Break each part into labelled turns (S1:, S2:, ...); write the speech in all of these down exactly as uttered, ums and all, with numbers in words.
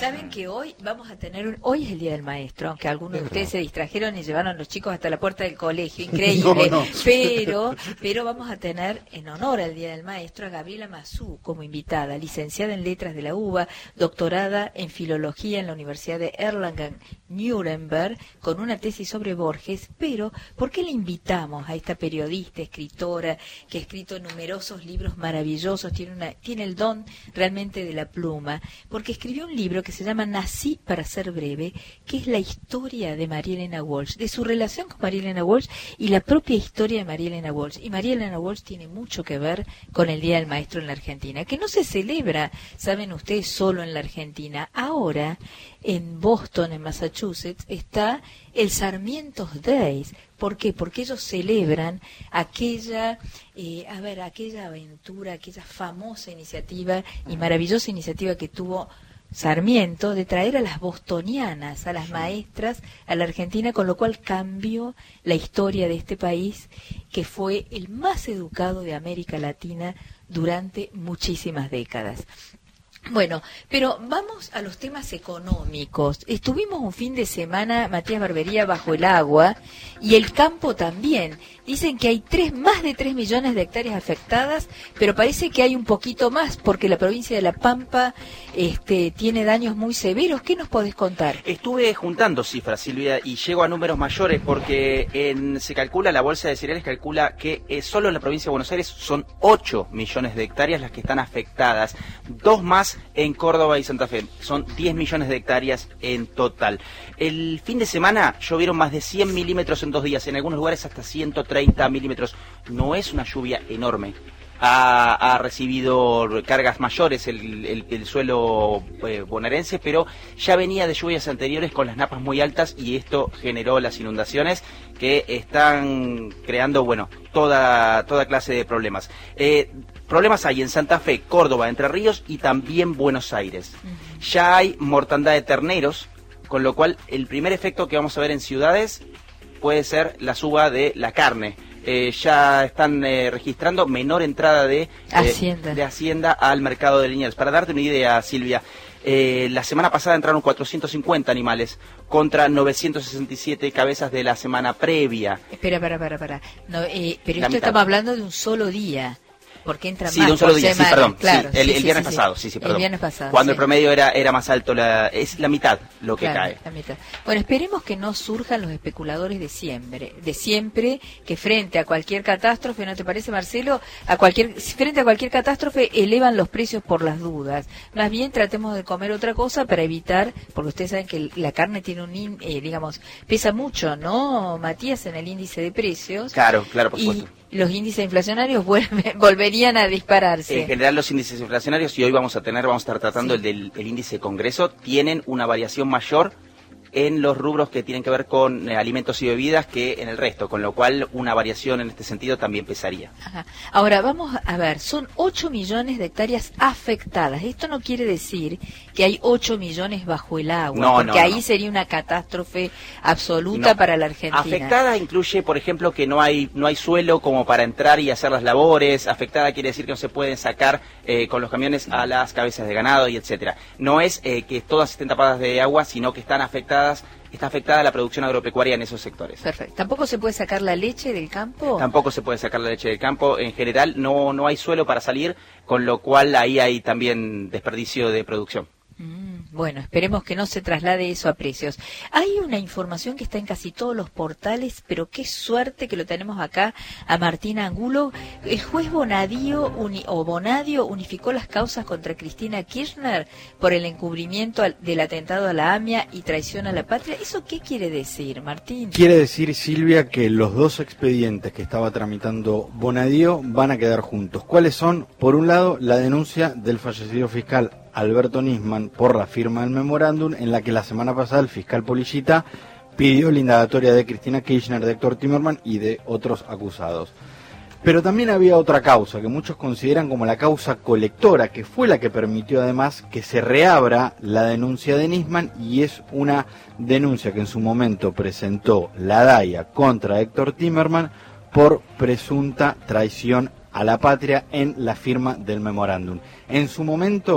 S1: Saben que hoy vamos a tener, un, hoy es el Día del Maestro, aunque algunos de ustedes se distrajeron y llevaron a los chicos hasta la puerta del colegio, increíble, no, no. pero pero vamos a tener en honor al Día del Maestro a Gabriela Mazú como invitada, licenciada en Letras de la UBA, doctorada en Filología en la Universidad de Erlangen-Nuremberg, con una tesis sobre Borges. Pero, ¿por qué le invitamos a esta periodista, escritora, que ha escrito numerosos libros maravillosos, tiene, una, tiene el don realmente de la pluma? Porque escribió un libro que se llama Nací para ser breve, que es la historia de María Elena Walsh, de su relación con María Elena Walsh y la propia historia de María Elena Walsh. Y María Elena Walsh tiene mucho que ver con el Día del Maestro en la Argentina, que no se celebra, saben ustedes, solo en la Argentina. Ahora, en Boston, en Massachusetts, está el Sarmientos Days. ¿Por qué? Porque ellos celebran aquella, eh, a ver, aquella aventura, aquella famosa iniciativa y maravillosa iniciativa que tuvo Sarmiento de traer a las bostonianas, a las maestras, a la Argentina, con lo cual cambió la historia de este país, que fue el más educado de América Latina durante muchísimas décadas. Bueno, pero vamos a los temas económicos. Estuvimos un fin de semana, Matías Barbería, bajo el agua, y el campo también. Dicen que hay tres, más de tres millones de hectáreas afectadas, pero parece que hay un poquito más, porque la provincia de La Pampa este, tiene daños muy severos. ¿Qué nos podés contar?
S2: Estuve juntando cifras, Silvia, y llego a números mayores, porque en, se calcula, la Bolsa de Cereales calcula que eh, solo en la provincia de Buenos Aires son ocho millones de hectáreas las que están afectadas, dos más en Córdoba y Santa Fe, son diez millones de hectáreas en total. El fin de semana llovieron más de cien milímetros en dos días, en algunos lugares hasta ciento treinta milímetros. No es una lluvia enorme. Ha, ha recibido cargas mayores el, el, el suelo eh, bonaerense, pero ya venía de lluvias anteriores con las napas muy altas, y esto generó las inundaciones que están creando, bueno, toda, toda clase de problemas. Eh, problemas hay en Santa Fe, Córdoba, Entre Ríos y también Buenos Aires. Uh-huh. Ya hay mortandad de terneros, con lo cual el primer efecto que vamos a ver en ciudades puede ser la suba de la carne. Eh, ya están eh, registrando menor entrada de, eh,
S1: Hacienda.
S2: de Hacienda al mercado de Liniers. Para darte una idea, Silvia, eh, la semana pasada entraron cuatrocientos cincuenta animales contra novecientos sesenta y siete cabezas de la semana previa.
S1: Espera, para, para, para. No, eh, pero la esto mitad. Estamos hablando de un solo día. Porque entra
S2: sí,
S1: más
S2: de un solo día,
S1: semana.
S2: sí, perdón,
S1: claro,
S2: sí, el,
S1: sí,
S2: el
S1: sí,
S2: viernes
S1: sí,
S2: pasado, sí, sí, perdón.
S1: El viernes pasado,
S2: cuando
S1: sí.
S2: el promedio era era más alto, la, es la mitad lo que
S1: claro,
S2: cae.
S1: La mitad. Bueno, esperemos que no surjan los especuladores de siempre, de siempre, que frente a cualquier catástrofe, ¿no te parece, Marcelo? A cualquier, frente a cualquier catástrofe elevan los precios por las dudas. Más bien tratemos de comer otra cosa para evitar, porque ustedes saben que la carne tiene un, eh, digamos, pesa mucho, ¿no, Matías, en el índice de precios?
S2: Claro, claro, por supuesto.
S1: Y los índices inflacionarios vuelven, volverían a dispararse.
S2: En general los índices inflacionarios, y hoy vamos a tener, vamos a estar tratando sí. el del el índice de Congreso, tienen una variación mayor en los rubros que tienen que ver con eh, alimentos y bebidas que en el resto, con lo cual una variación en este sentido también pesaría.
S1: Ajá. Ahora vamos a ver, son ocho millones de hectáreas afectadas. Esto no quiere decir que hay ocho millones bajo el agua,
S2: no,
S1: porque
S2: no,
S1: ahí
S2: no.
S1: sería una catástrofe absoluta no. para la Argentina.
S2: Afectada incluye, por ejemplo, que no hay no hay suelo como para entrar y hacer las labores. Afectada quiere decir que no se pueden sacar eh, con los camiones a las cabezas de ganado y etcétera. No es eh, que todas estén tapadas de agua, sino que están afectadas está afectada la producción agropecuaria en esos sectores.
S1: Perfecto. ¿Tampoco se puede sacar la leche del campo?
S2: Tampoco se puede sacar la leche del campo. En general no, no hay suelo para salir, con lo cual ahí hay también desperdicio de producción.
S1: Mm, bueno, esperemos que no se traslade eso a precios. Hay una información que está en casi todos los portales, pero qué suerte que lo tenemos acá a Martín Angulo. El juez Bonadio, uni, o Bonadio unificó las causas contra Cristina Kirchner por el encubrimiento al, del atentado a la AMIA y traición a la patria. ¿Eso qué quiere decir, Martín?
S3: Quiere decir, Silvia, que los dos expedientes que estaba tramitando Bonadio van a quedar juntos. ¿Cuáles son? Por un lado, la denuncia del fallecido fiscal Alberto Nisman por la firma del memorándum, en la que la semana pasada el fiscal Polillita pidió la indagatoria de Cristina Kirchner, de Héctor Timerman y de otros acusados. Pero también había otra causa que muchos consideran como la causa colectora, que fue la que permitió además que se reabra la denuncia de Nisman, y es una denuncia que en su momento presentó la DAIA contra Héctor Timerman por presunta traición a la patria en la firma del memorándum. En su momento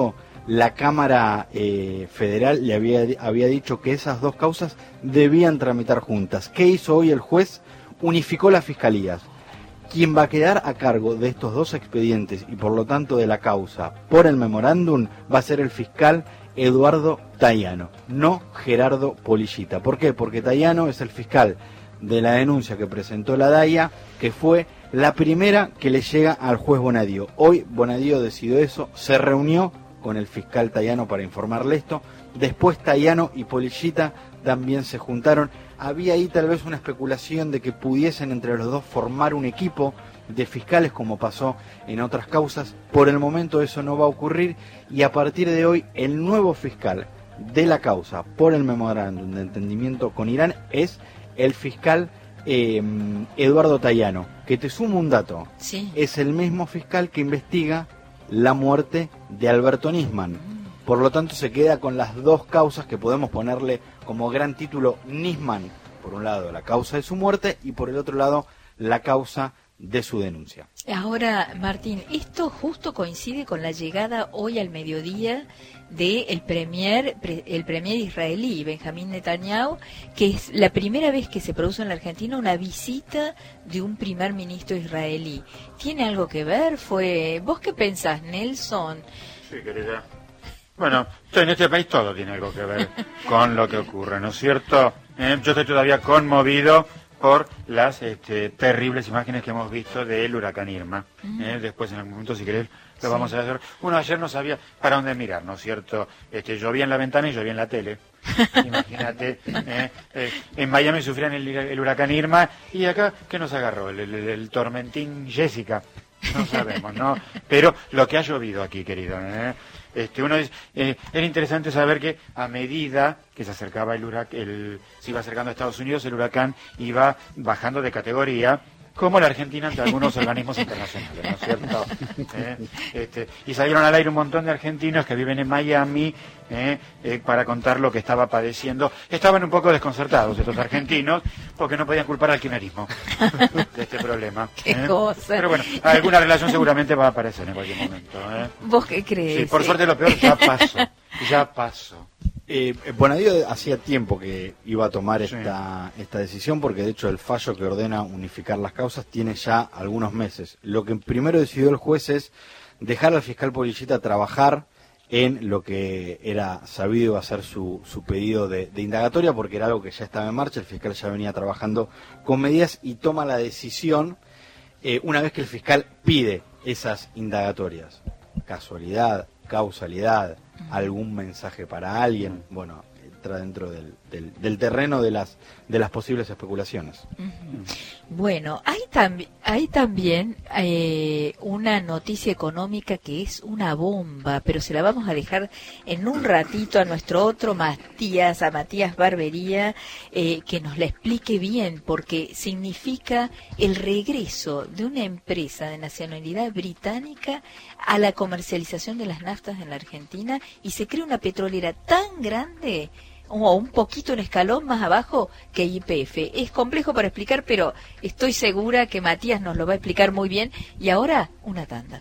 S3: la Cámara eh, Federal le había, había dicho que esas dos causas debían tramitar juntas. ¿Qué hizo hoy el juez? Unificó las fiscalías. Quien va a quedar a cargo de estos dos expedientes y por lo tanto de la causa por el memorándum va a ser el fiscal Eduardo Tayano, no Gerardo Polillita. ¿Por qué? Porque Tayano es el fiscal de la denuncia que presentó la DAIA, que fue la primera que le llega al juez Bonadío. Hoy Bonadío decidió eso, se reunió con el fiscal Tayano para informarle esto, después Tayano y Polillita también se juntaron. Había ahí tal vez una especulación de que pudiesen entre los dos formar un equipo de fiscales como pasó en otras causas. Por el momento eso no va a ocurrir y a partir de hoy el nuevo fiscal de la causa por el memorándum de entendimiento con Irán es el fiscal eh, Eduardo Tayano, que te sumo un dato,
S1: sí.
S3: Es el mismo fiscal que investiga la muerte de Alberto Nisman. Por lo tanto se queda con las dos causas que podemos ponerle como gran título Nisman, por un lado la causa de su muerte y por el otro lado la causa de su denuncia.
S1: Ahora, Martín, esto justo coincide con la llegada hoy al mediodía del premier, el premier israelí, Benjamín Netanyahu, que es la primera vez que se produce en la Argentina una visita de un primer ministro israelí. ¿Tiene algo que ver? Fue ¿Vos qué pensás, Nelson?
S4: Sí, querida. Bueno, en este país todo tiene algo que ver con lo que ocurre, ¿no es cierto? Eh, yo estoy todavía conmovido por las este, terribles imágenes que hemos visto del huracán Irma. Uh-huh. Eh, después, en algún momento, si querés, lo sí. vamos a hacer. Uno ayer no sabía para dónde mirar, ¿no es cierto? Este, llovía en la ventana y llovía en la tele. Imagínate, eh, eh, en Miami sufrían el, el huracán Irma y acá, ¿qué nos agarró? El, el, el tormentín Jessica. No sabemos, ¿no? Pero lo que ha llovido aquí, querido, ¿eh? Este, uno es, eh, era interesante saber que a medida que se acercaba el huracán, el, se iba acercando a Estados Unidos, el huracán iba bajando de categoría, como la Argentina ante algunos organismos internacionales, ¿no es cierto? ¿Eh? Este, y salieron al aire un montón de argentinos que viven en Miami ¿eh? Eh, para contar lo que estaba padeciendo. Estaban un poco desconcertados estos argentinos porque no podían culpar al kirchnerismo de este problema.
S1: Qué
S4: ¿eh?
S1: cosa.
S4: Pero bueno, alguna relación seguramente va a aparecer en cualquier momento. ¿eh?
S1: ¿Vos qué crees?
S4: Sí, por suerte lo peor ya pasó, ya pasó.
S3: Eh, Bonadío hacía tiempo que iba a tomar esta, sí. esta decisión porque de hecho el fallo que ordena unificar las causas tiene ya algunos meses. Lo que primero decidió el juez es dejar al fiscal Polillita trabajar en lo que era sabido iba a ser su, su pedido de, de indagatoria porque era algo que ya estaba en marcha, el fiscal ya venía trabajando con medidas y toma la decisión eh, una vez que el fiscal pide esas indagatorias. Casualidad, causalidad, algún mensaje para alguien, bueno, entra dentro del, del, del terreno de las de las posibles especulaciones.
S1: Uh-huh. Bueno, hay, tam- hay también eh, una noticia económica que es una bomba, pero se la vamos a dejar en un ratito a nuestro otro Matías, a Matías Barbería, eh, que nos la explique bien, porque significa el regreso de una empresa de nacionalidad británica a la comercialización de las naftas en la Argentina y se crea una petrolera tan grande o un poquito un escalón más abajo que Y P F. Es complejo para explicar, pero estoy segura que Matías nos lo va a explicar muy bien. Y ahora, una tanda.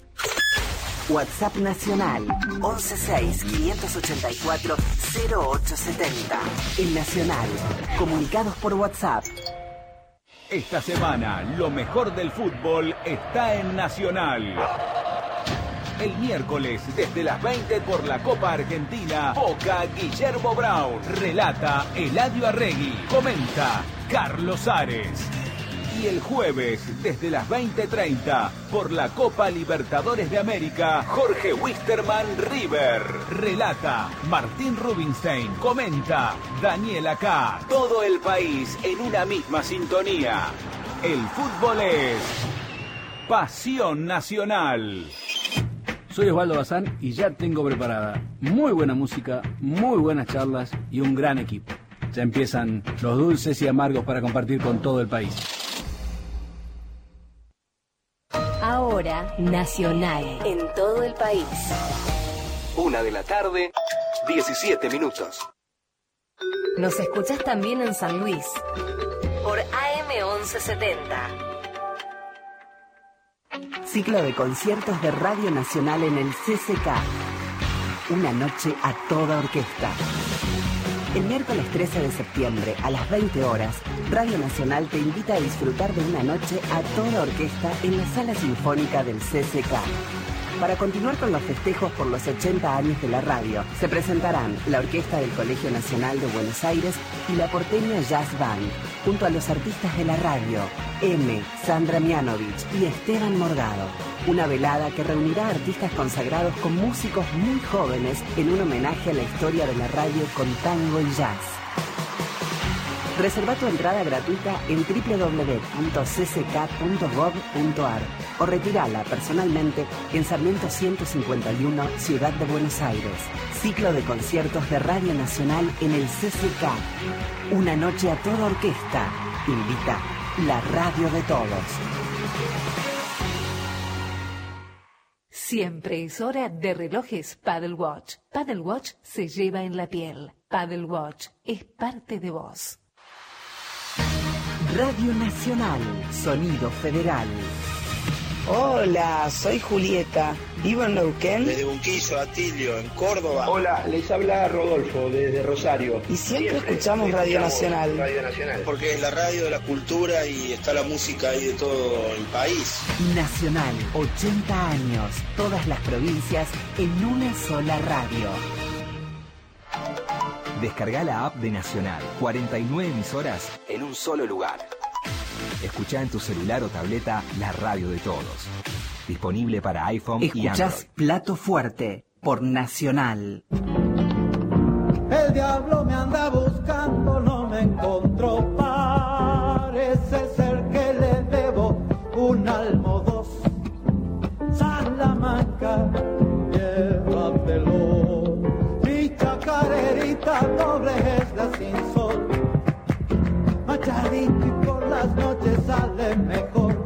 S5: WhatsApp Nacional once seis, quinientos ochenta y cuatro, cero ocho setenta. El Nacional. Comunicados por WhatsApp.
S6: Esta semana, lo mejor del fútbol está en Nacional. El miércoles, desde las veinte por la Copa Argentina, Boca Guillermo Brown. Relata Eladio Arregui. Comenta Carlos Ares. Y el jueves, desde las veinte treinta, por la Copa Libertadores de América, Jorge Wisterman River. Relata Martín Rubinstein. Comenta Daniel Acá. Todo el país en una misma sintonía. El fútbol es pasión nacional.
S7: Soy Osvaldo Bazán y ya tengo preparada muy buena música, muy buenas charlas y un gran equipo. Ya empiezan los dulces y amargos para compartir con todo el país.
S8: Ahora, Nacional, en todo el país.
S9: Una de la tarde, diecisiete minutos.
S8: Nos escuchás también en San Luis, por A M once setenta.
S5: Ciclo de conciertos de Radio Nacional en el C C K. una noche a toda orquesta. El miércoles trece de septiembre a las veinte horas, Radio Nacional te invita a disfrutar de una noche a toda orquesta en la Sala Sinfónica del C C K. Para continuar con los festejos por los ochenta años de la radio, se presentarán la Orquesta del Colegio Nacional de Buenos Aires y la Porteña Jazz Band, junto a los artistas de la radio, M, Sandra Mianovich y Esteban Morgado. Una velada que reunirá artistas consagrados con músicos muy jóvenes en un homenaje a la historia de la radio con tango y jazz. Reserva tu entrada gratuita en doble u doble u doble u punto c c k punto gov punto a r o retirala personalmente en Sarmiento ciento cincuenta y uno, Ciudad de Buenos Aires. Ciclo de conciertos de Radio Nacional en el C C K. Una noche a toda orquesta. Invita la radio de todos.
S8: Siempre es hora de relojes Paddle Watch. Paddle Watch se lleva en la piel. Paddle Watch es parte de vos.
S5: Radio Nacional, sonido federal.
S10: Hola, soy Julieta, vivo en Neuquén.
S11: Desde Bunquillo, Atilio, en Córdoba.
S12: Hola, les habla Rodolfo, desde Rosario.
S10: Y siempre, siempre escuchamos Radio Nacional.
S11: Radio Nacional. Porque es la radio de la cultura y está la música ahí de todo el país.
S5: Nacional, ochenta años, todas las provincias en una sola radio.
S13: Descarga la app de Nacional, cuarenta y nueve emisoras en un solo lugar. Escuchá en tu celular o tableta la radio de todos. Disponible para iPhone
S5: Escuchás
S13: y Android.
S5: Escuchás Plato Fuerte por Nacional.
S14: El diablo me anda buscando, no me encontró. Parece ser que le debo un alma o dos. Salamanca, llévatelo. Mi chacarerita doble es la sin sol. Machadito y por las noches sale mejor.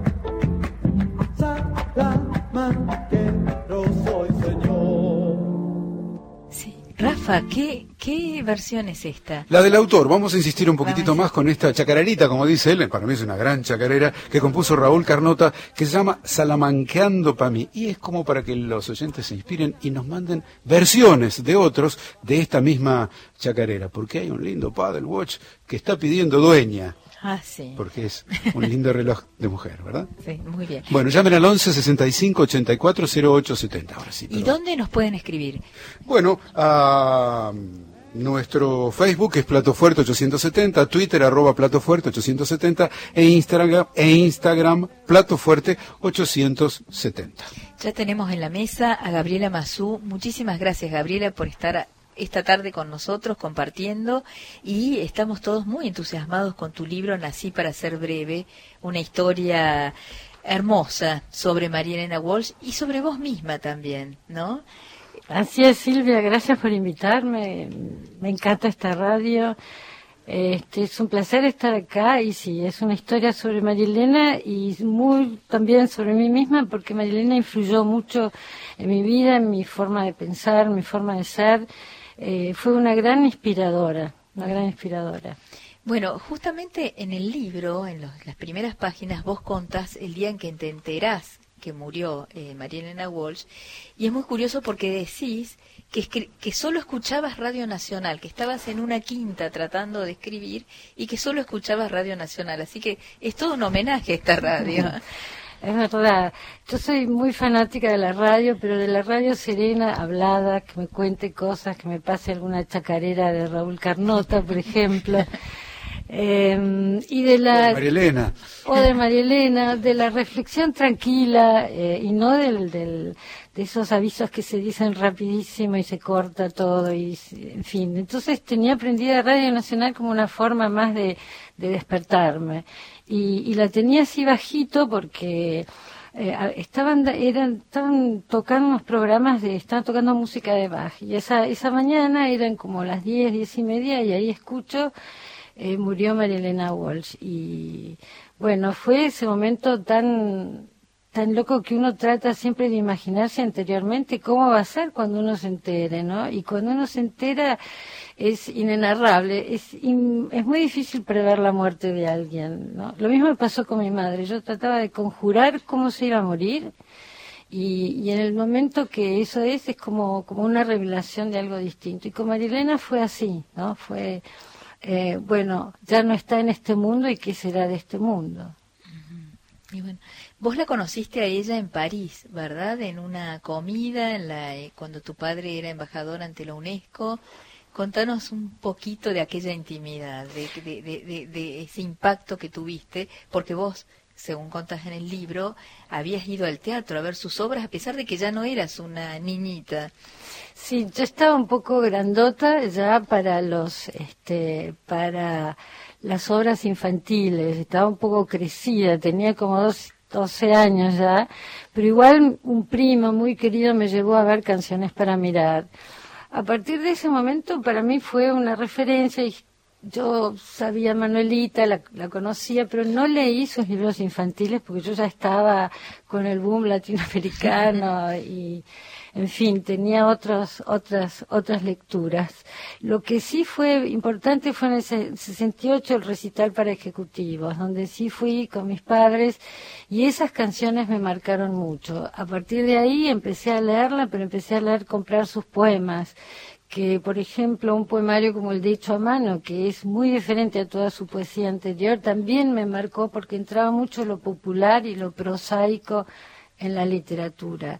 S14: Salamanquero soy, señor.
S1: Sí. Rafa, ¿qué, ¿qué versión es esta?
S15: La del autor. Vamos a insistir un poquitito más con esta chacarerita, como dice él. Para mí es una gran chacarera que compuso Raúl Carnota, que se llama Salamanqueando pa' mí. Y es como para que los oyentes se inspiren y nos manden versiones de otros de esta misma chacarera. Porque hay un lindo Paddle Watch que está pidiendo dueña.
S1: Ah, sí.
S15: Porque es un lindo reloj de mujer, ¿verdad?
S1: Sí, muy bien.
S15: Bueno, llamen al once sesenta y cinco ochenta y cuatro cero ocho setenta. Ahora sí.
S1: ¿Y dónde nos pueden escribir?
S15: Bueno, a nuestro Facebook es Plato Fuerte ochocientos setenta, Twitter arroba Plato Fuerte ochocientos setenta e Instagram, e Instagram Plato Fuerte ochocientos setenta.
S1: Ya tenemos en la mesa a Gabriela Mazú. Muchísimas gracias, Gabriela, por estar esta tarde con nosotros compartiendo, y estamos todos muy entusiasmados con tu libro Nací para ser breve, una historia hermosa sobre María Elena Walsh y sobre vos misma también, ¿no?
S16: Así es, Silvia, gracias por invitarme, me encanta esta radio, este, es un placer estar acá, y sí, es una historia sobre María Elena y muy también sobre mí misma, porque María Elena influyó mucho en mi vida, en mi forma de pensar, mi forma de ser. Eh, fue una gran inspiradora, una gran inspiradora.
S1: Bueno, justamente en el libro, en los, las primeras páginas, vos contás el día en que te enterás que murió eh, María Elena Walsh, y es muy curioso porque decís que, que solo escuchabas Radio Nacional, que estabas en una quinta tratando de escribir y que solo escuchabas Radio Nacional, así que es todo un homenaje a esta radio.
S16: Es verdad, yo soy muy fanática de la radio, pero de la radio serena, hablada, que me cuente cosas, que me pase alguna chacarera de Raúl Carnota, por ejemplo, eh, y de la...
S15: O de María Elena.
S16: O de María Elena, de la reflexión tranquila, eh, y no del, del, de esos avisos que se dicen rapidísimo y se corta todo, y en fin. Entonces tenía aprendida Radio Nacional como una forma más de, de despertarme. Y, y la tenía así bajito porque eh, estaban eran estaban tocando unos programas de estaban tocando música de Bach, y esa esa mañana eran como las diez, diez y media, y ahí escucho eh, murió María Elena Walsh, y bueno, fue ese momento tan tan loco que uno trata siempre de imaginarse anteriormente cómo va a ser cuando uno se entere, ¿no? Y cuando uno se entera es inenarrable, es, in, es muy difícil prever la muerte de alguien, ¿no? Lo mismo me pasó con mi madre, yo trataba de conjurar cómo se iba a morir, Y, y en el momento que eso es, es como, como una revelación de algo distinto. Y con Marilena fue así, ¿no? Fue, eh, bueno, ya no está en este mundo, ¿y qué será de este mundo?
S1: Y bueno, vos la conociste a ella en París, ¿verdad? En una comida, en la, eh, cuando tu padre era embajador ante la UNESCO. Contanos un poquito de aquella intimidad, de, de, de, de, de ese impacto que tuviste, porque vos, según contás en el libro, habías ido al teatro a ver sus obras a pesar de que ya no eras una niñita.
S16: Sí, yo estaba un poco grandota ya para los, este, para las obras infantiles, estaba un poco crecida, tenía como dos, doce años ya, pero igual un primo muy querido me llevó a ver Canciones para mirar. A partir de ese momento para mí fue una referencia y yo sabía Manuelita, la, la conocía, pero no leí sus libros infantiles porque yo ya estaba con el boom latinoamericano y, en fin, tenía otros, otras, otras lecturas. Lo que sí fue importante fue en el sesenta y ocho el recital para ejecutivos, donde sí fui con mis padres y esas canciones me marcaron mucho. A partir de ahí empecé a leerla, pero empecé a leer, comprar sus poemas, que por ejemplo un poemario como el de Hecho a Mano, que es muy diferente a toda su poesía anterior, también me marcó porque entraba mucho lo popular y lo prosaico en la literatura.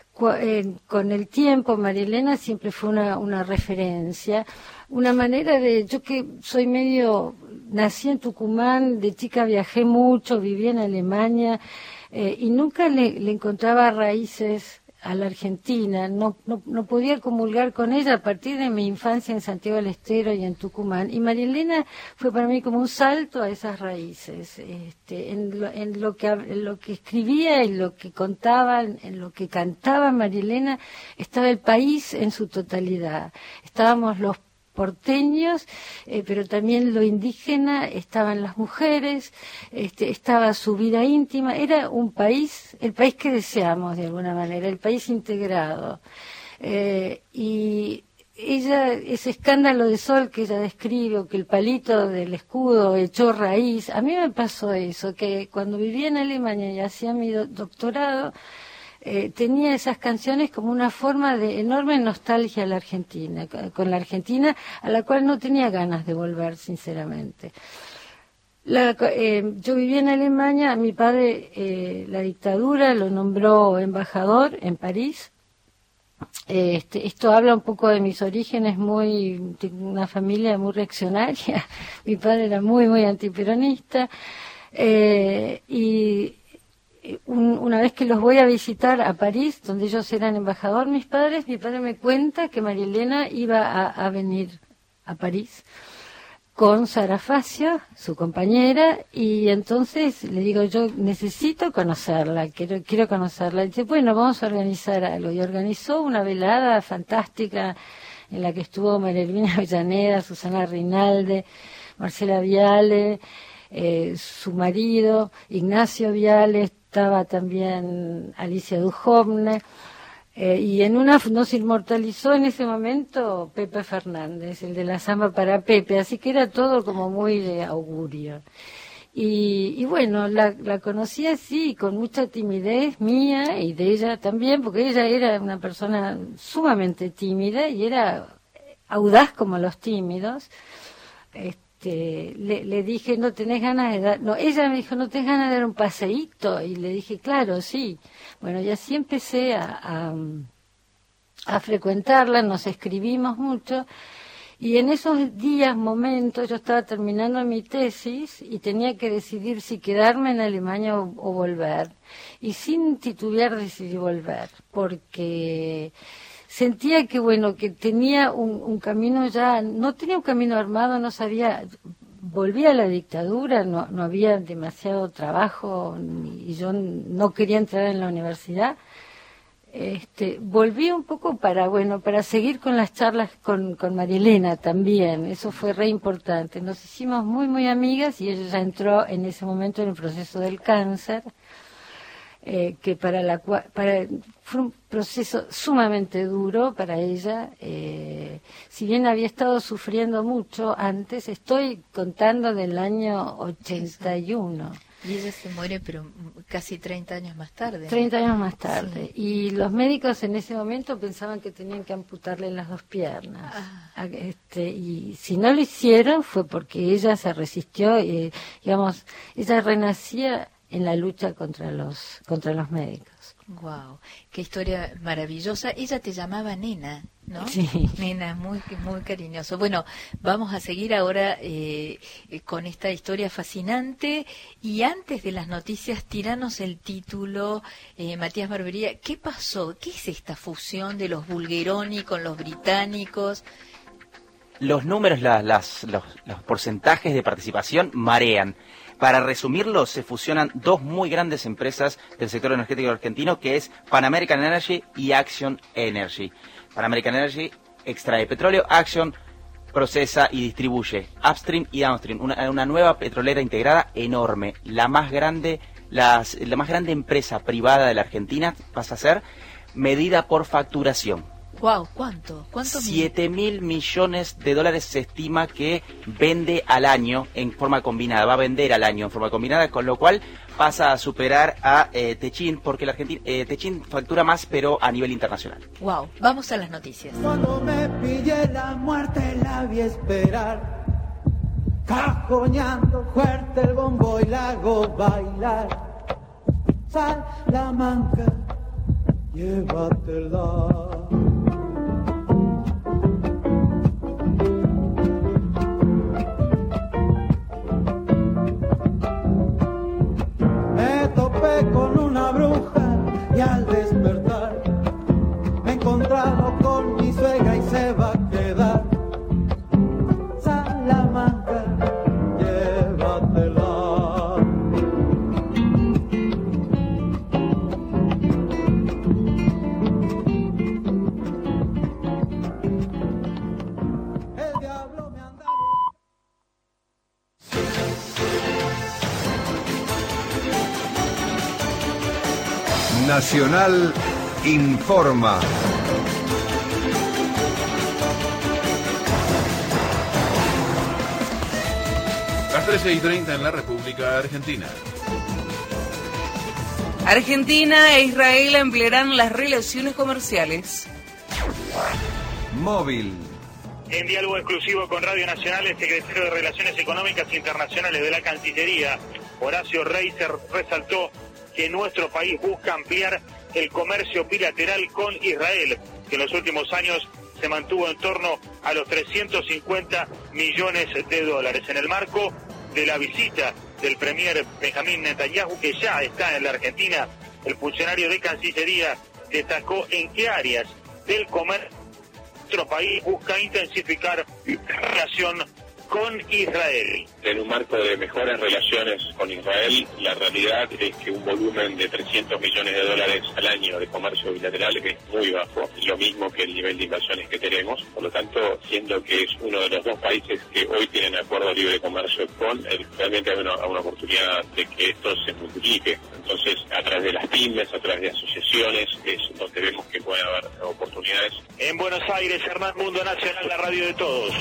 S16: Con el tiempo Marilena siempre fue una, una referencia, una manera de, yo que soy medio, nací en Tucumán, de chica viajé mucho, viví en Alemania eh, y nunca le, le encontraba raíces a la Argentina, no, no, no podía comulgar con ella a partir de mi infancia en Santiago del Estero y en Tucumán. Y Marilena fue para mí como un salto a esas raíces, este, en, lo, en, lo que, en lo que escribía, en lo que contaba, en lo que cantaba Marilena, estaba el país en su totalidad. Estábamos los porteños, eh, pero también lo indígena, estaban las mujeres, este, estaba su vida íntima, era un país, el país que deseamos de alguna manera, el país integrado. Eh, y ella, ese escándalo de sol que ella describe, o que el palito del escudo echó raíz, a mí me pasó eso, que cuando vivía en Alemania y hacía mi do- doctorado, Eh, tenía esas canciones como una forma de enorme nostalgia a la Argentina, con la Argentina a la cual no tenía ganas de volver, sinceramente. La, eh, yo vivía en Alemania, mi padre, eh, la dictadura lo nombró embajador en París. Eh, este, esto habla un poco de mis orígenes, muy, de una familia muy reaccionaria. Mi padre era muy, muy antiperonista. Eh, y Un, una vez que los voy a visitar a París, donde ellos eran embajador, mis padres, mi padre me cuenta que Marilena iba a, a venir a París con Sara Facio, su compañera, y entonces le digo, yo necesito conocerla, quiero, quiero conocerla. Y dice, bueno, vamos a organizar algo. Y organizó una velada fantástica en la que estuvo María Elvina Avellaneda, Susana Rinaldi, Marcela Viale, eh, su marido, Ignacio Viale, estaba también Alicia Duhovne, eh, y en una nos inmortalizó en ese momento Pepe Fernández, el de la samba para Pepe, así que era todo como muy de augurio. Y, y bueno, la, la conocí así, con mucha timidez mía y de ella también, porque ella era una persona sumamente tímida y era audaz como los tímidos. Este, Este, le, le dije, ¿no tenés ganas de dar? No, ella me dijo, ¿no tenés ganas de dar un paseíto? Y le dije, claro, sí. Bueno, y así empecé a, a, a frecuentarla, nos escribimos mucho, y en esos días, momentos, yo estaba terminando mi tesis y tenía que decidir si quedarme en Alemania o, o volver. Y sin titubear decidí volver, porque sentía que, bueno, que tenía un, un camino ya, no tenía un camino armado, no sabía, volvía a la dictadura, no, no había demasiado trabajo y yo no quería entrar en la universidad. Este, volví un poco para, bueno, para seguir con las charlas con, con Marilena también, eso fue re importante. Nos hicimos muy, muy amigas y ella ya entró en ese momento en el proceso del cáncer. Eh, que para la para fue un proceso sumamente duro para ella, eh, si bien había estado sufriendo mucho antes, estoy contando del año ochenta y uno.
S1: Y ella se muere, pero casi treinta años más tarde.
S16: treinta años más tarde.
S1: Sí.
S16: Y los médicos en ese momento pensaban que tenían que amputarle las dos piernas.
S1: Ah.
S16: Este, y si no lo hicieron fue porque ella se resistió, y, digamos, ella renacía en la lucha contra los contra los médicos.
S1: Wow, qué historia maravillosa. Ella te llamaba nena, ¿no?
S16: Sí.
S1: Nena, muy muy cariñoso. Bueno, vamos a seguir ahora eh, eh, con esta historia fascinante. Y antes de las noticias, tiranos el título, eh, Matías Barbería. ¿Qué pasó? ¿Qué es esta fusión de los Bulgeroni con los británicos?
S2: Los números, la- las, los, los porcentajes de participación marean. Para resumirlo, se fusionan dos muy grandes empresas del sector energético argentino, que es Pan American Energy y Action Energy. Pan American Energy extrae petróleo, Action procesa y distribuye upstream y downstream. Una, una nueva petrolera integrada enorme, la más grande, las, la más grande empresa privada de la Argentina pasa a ser medida por facturación.
S1: Wow, ¿cuánto? ¿Cuánto?
S2: siete mil millones de dólares se estima que vende al año en forma combinada, va a vender al año en forma combinada, con lo cual pasa a superar a eh, Techin, porque la Argentina, eh, Techin factura más, pero a nivel internacional.
S1: Wow, vamos a las noticias.
S14: Cuando me pillé la muerte la vi esperar, cajoneando fuerte el bombo y la hago bailar. Salamanca, llévatela. Me topé con una bruja y al despertar me he encontrado con mi suegra y se va a quedar. Salamanca, llévatela. El diablo me anda.
S17: Nacional informa.
S18: Las trece y treinta en la República Argentina.
S19: Argentina e Israel ampliarán las relaciones comerciales.
S17: Móvil.
S20: En diálogo exclusivo con Radio Nacional, el secretario de Relaciones Económicas Internacionales de la Cancillería, Horacio Reiser, resaltó que nuestro país busca ampliar el comercio bilateral con Israel, que en los últimos años se mantuvo en torno a los trescientos cincuenta millones de dólares. En el marco de la visita del premier Benjamín Netanyahu, que ya está en la Argentina, el funcionario de Cancillería destacó en qué áreas del comercio nuestro país busca intensificar la relación con Israel.
S21: En un marco de mejores relaciones con Israel, la realidad es que un volumen de trescientos millones de dólares al año de comercio bilateral es muy bajo, lo mismo que el nivel de inversiones que tenemos. Por lo tanto, siendo que es uno de los dos países que hoy tienen acuerdo de libre comercio con, eh, realmente hay una, una oportunidad de que esto se multiplique. Entonces, a través de las pymes, a través de asociaciones, es donde vemos que puede haber oportunidades.
S20: En Buenos Aires, Hernán Mundo Nacional, la radio de todos.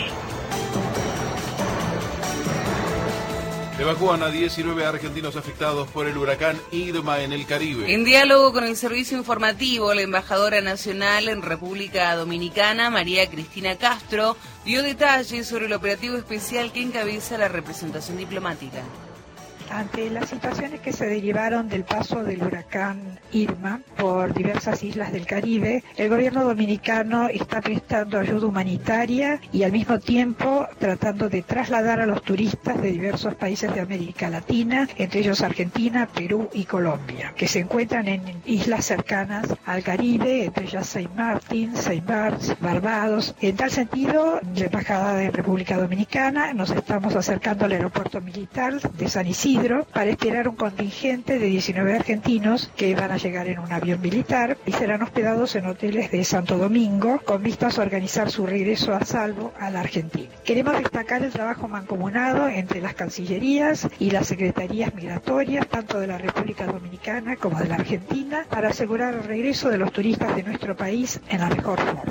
S18: Evacúan a diecinueve argentinos afectados por el huracán Irma en el Caribe.
S19: En diálogo con el servicio informativo, la embajadora nacional en República Dominicana, María Cristina Castro, dio detalles sobre el operativo especial que encabeza la representación diplomática.
S22: Ante las situaciones que se derivaron del paso del huracán Irma por diversas islas del Caribe, el gobierno dominicano está prestando ayuda humanitaria y al mismo tiempo tratando de trasladar a los turistas de diversos países de América Latina, entre ellos Argentina, Perú y Colombia, que se encuentran en islas cercanas al Caribe, entre ellas Saint Martin, Saint Barts, Barbados. En tal sentido, la Embajada de República Dominicana nos estamos acercando al aeropuerto militar de San Isidro para esperar un contingente de diecinueve argentinos que van a llegar en un avión militar y serán hospedados en hoteles de Santo Domingo con vistas a organizar su regreso a salvo a la Argentina. Queremos destacar el trabajo mancomunado entre las cancillerías y las secretarías migratorias, tanto de la República Dominicana como de la Argentina, para asegurar el regreso de los turistas de nuestro país en la mejor forma.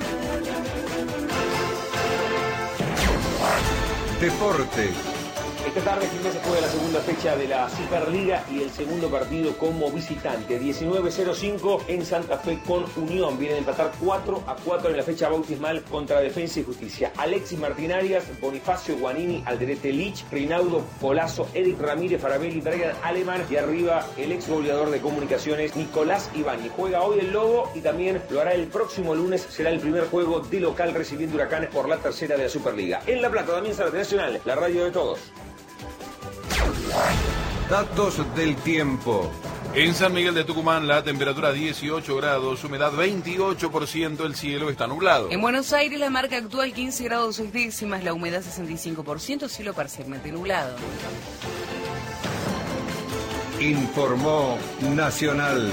S17: Deporte.
S3: Esta tarde Gimnasia juega la segunda fecha de la Superliga y el segundo partido como visitante. diecinueve cero cinco en Santa Fe con Unión. Vienen a empatar cuatro a cuatro en la fecha bautismal contra Defensa y Justicia. Alexis Martín Arias, Bonifacio Guanini, Alderete Lich, Reinaudo Polazo, Eric Ramírez, Farabelli, Brian Alemán y arriba el ex goleador de Comunicaciones Nicolás Ibáñez. Juega hoy el Lobo y también lo hará el próximo lunes. Será el primer juego de local recibiendo Huracanes por la tercera de la Superliga. En La Plata, también Zárate Nacional, la radio de todos.
S17: Datos del tiempo.
S18: En San Miguel de Tucumán la temperatura dieciocho grados, humedad veintiocho por ciento, el cielo está nublado.
S19: En Buenos Aires la marca actual quince grados seis décimas, la humedad sesenta y cinco por ciento, cielo parcialmente nublado.
S17: Informó Nacional.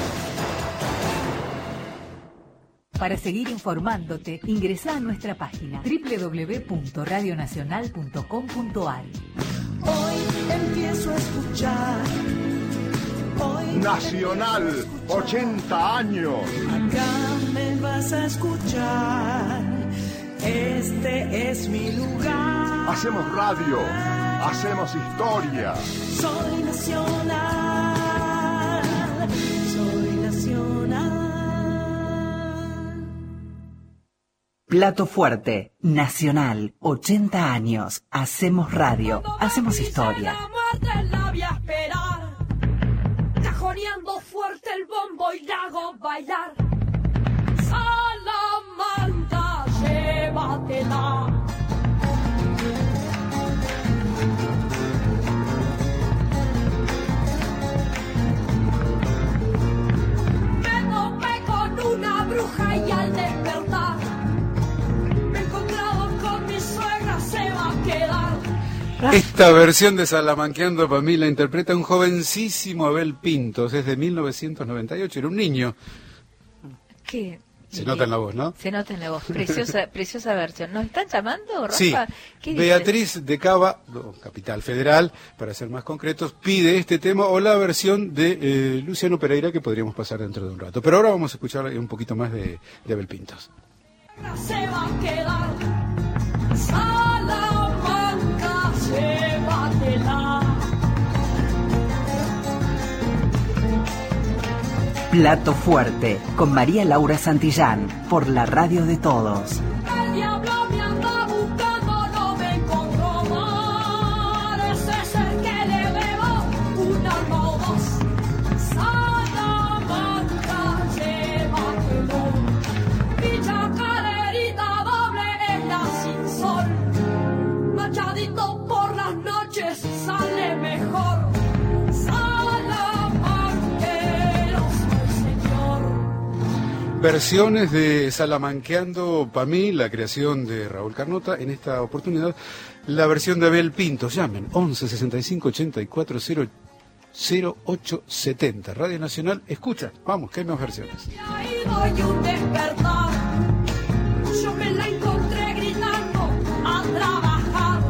S4: Para seguir informándote, ingresa a nuestra página doble u doble u doble u punto radio nacional punto com punto a r.
S14: Hoy empiezo a escuchar. Hoy
S23: Nacional, ochenta años.
S14: Acá me vas a escuchar. Este es mi lugar.
S23: Hacemos radio, hacemos historia.
S14: Soy nacional. Soy nacional.
S5: Plato fuerte, Nacional, ochenta años, hacemos radio, hacemos historia.
S14: La muerte la voy a esperar, cajoneando fuerte el bombo y la hago bailar. Salamanca, llévatela. Me topé con una bruja y al despertar
S15: esta versión de Salamanqueando para mí la interpreta un jovencísimo Abel Pintos, es de mil novecientos noventa y ocho, era un niño.
S1: ¿Qué?
S15: Se nota en la voz, ¿no?
S1: Se nota en la voz, preciosa preciosa versión. ¿Nos están llamando, Rafa?
S15: Sí,
S1: ¿Qué
S15: Beatriz
S1: dicen?
S15: de Cava, no, Capital Federal, para ser más concretos, pide este tema o la versión de eh, Luciano Pereira que podríamos pasar dentro de un rato. Pero ahora vamos a escuchar un poquito más de, de Abel Pintos.
S14: Se va a quedar Salamanca, llévatela.
S5: Plato fuerte, con María Laura Santillán, por la radio de todos.
S14: El diablo me anda buscando, no me encontró más. Ese es el que le debo una o dos. Salamanca, llévatelo. Mi chacarerita doble en la sin sol. Machadito por las noches sale mejor.
S15: Versiones de Salamanqueando pa' mí, la creación de Raúl Carnota, en esta oportunidad la versión de Abel Pintos. Llamen once sesenta y cinco ochenta y cuatro cero cero ocho setenta. Radio Nacional, escucha, vamos, que hay más versiones.
S14: Ahí doy un despertar, yo me la encontré gritando a trabajar.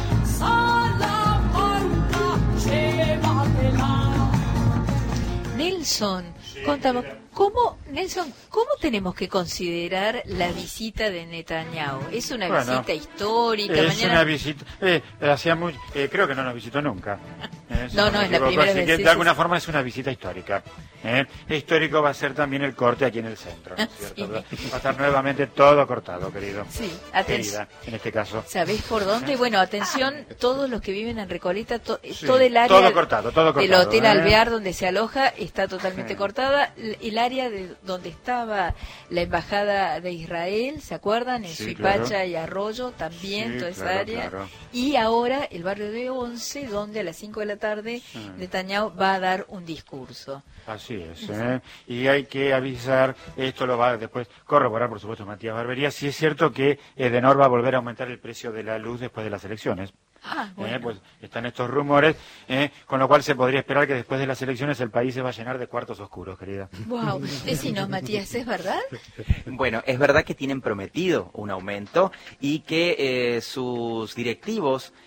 S14: Salamanca, llévatela.
S1: Nelson, contamos, ¿cómo, Nelson, cómo tenemos que considerar la visita de Netanyahu? ¿Es una
S24: Bueno,
S1: visita histórica?
S24: Es
S1: Mañana...
S24: una visita, eh, hacía muy, eh, creo que no nos visitó nunca. Eh, si
S1: no, no,
S24: me
S1: es la
S24: equivoco,
S1: primera
S24: así
S1: vez.
S24: que
S1: sí,
S24: de alguna
S1: sí,
S24: forma es una visita histórica. Eh. Histórico va a ser también el corte aquí en el centro, ¿no es cierto?
S1: Sí.
S24: Va a estar nuevamente todo cortado, querido.
S1: Sí, atención.
S24: Querida, en este caso.
S1: ¿Sabés por dónde? Bueno, atención, todos los que viven en Recoleta, to-
S24: Sí,
S1: todo el área
S24: todo cortado, todo
S1: del
S24: cortado,
S1: Hotel
S24: ¿eh?
S1: Alvear donde se aloja está totalmente
S24: Sí.
S1: cortada. L- El área de donde estaba la embajada de Israel, ¿se acuerdan? En
S24: Sí,
S1: Suipacha
S24: claro.
S1: y Arroyo, también
S24: Sí,
S1: toda esa
S24: claro,
S1: área.
S24: claro.
S1: Y ahora el barrio de Once, donde a las cinco de la tarde
S24: Sí.
S1: Netanyahu va a dar un discurso.
S24: Así es, ¿eh? Y hay que avisar, esto lo va a después corroborar, por supuesto, Matías Barbería, si es cierto que Edenor va a volver a aumentar el precio de la luz después de las elecciones.
S1: Ah, bueno.
S24: Eh, pues están estos rumores, eh, con lo cual se podría esperar que después de las elecciones el país se va a llenar de cuartos oscuros, querida.
S1: Wow, decinos, Matías, ¿es verdad?
S2: Bueno, es verdad que tienen prometido un aumento y que eh, sus directivos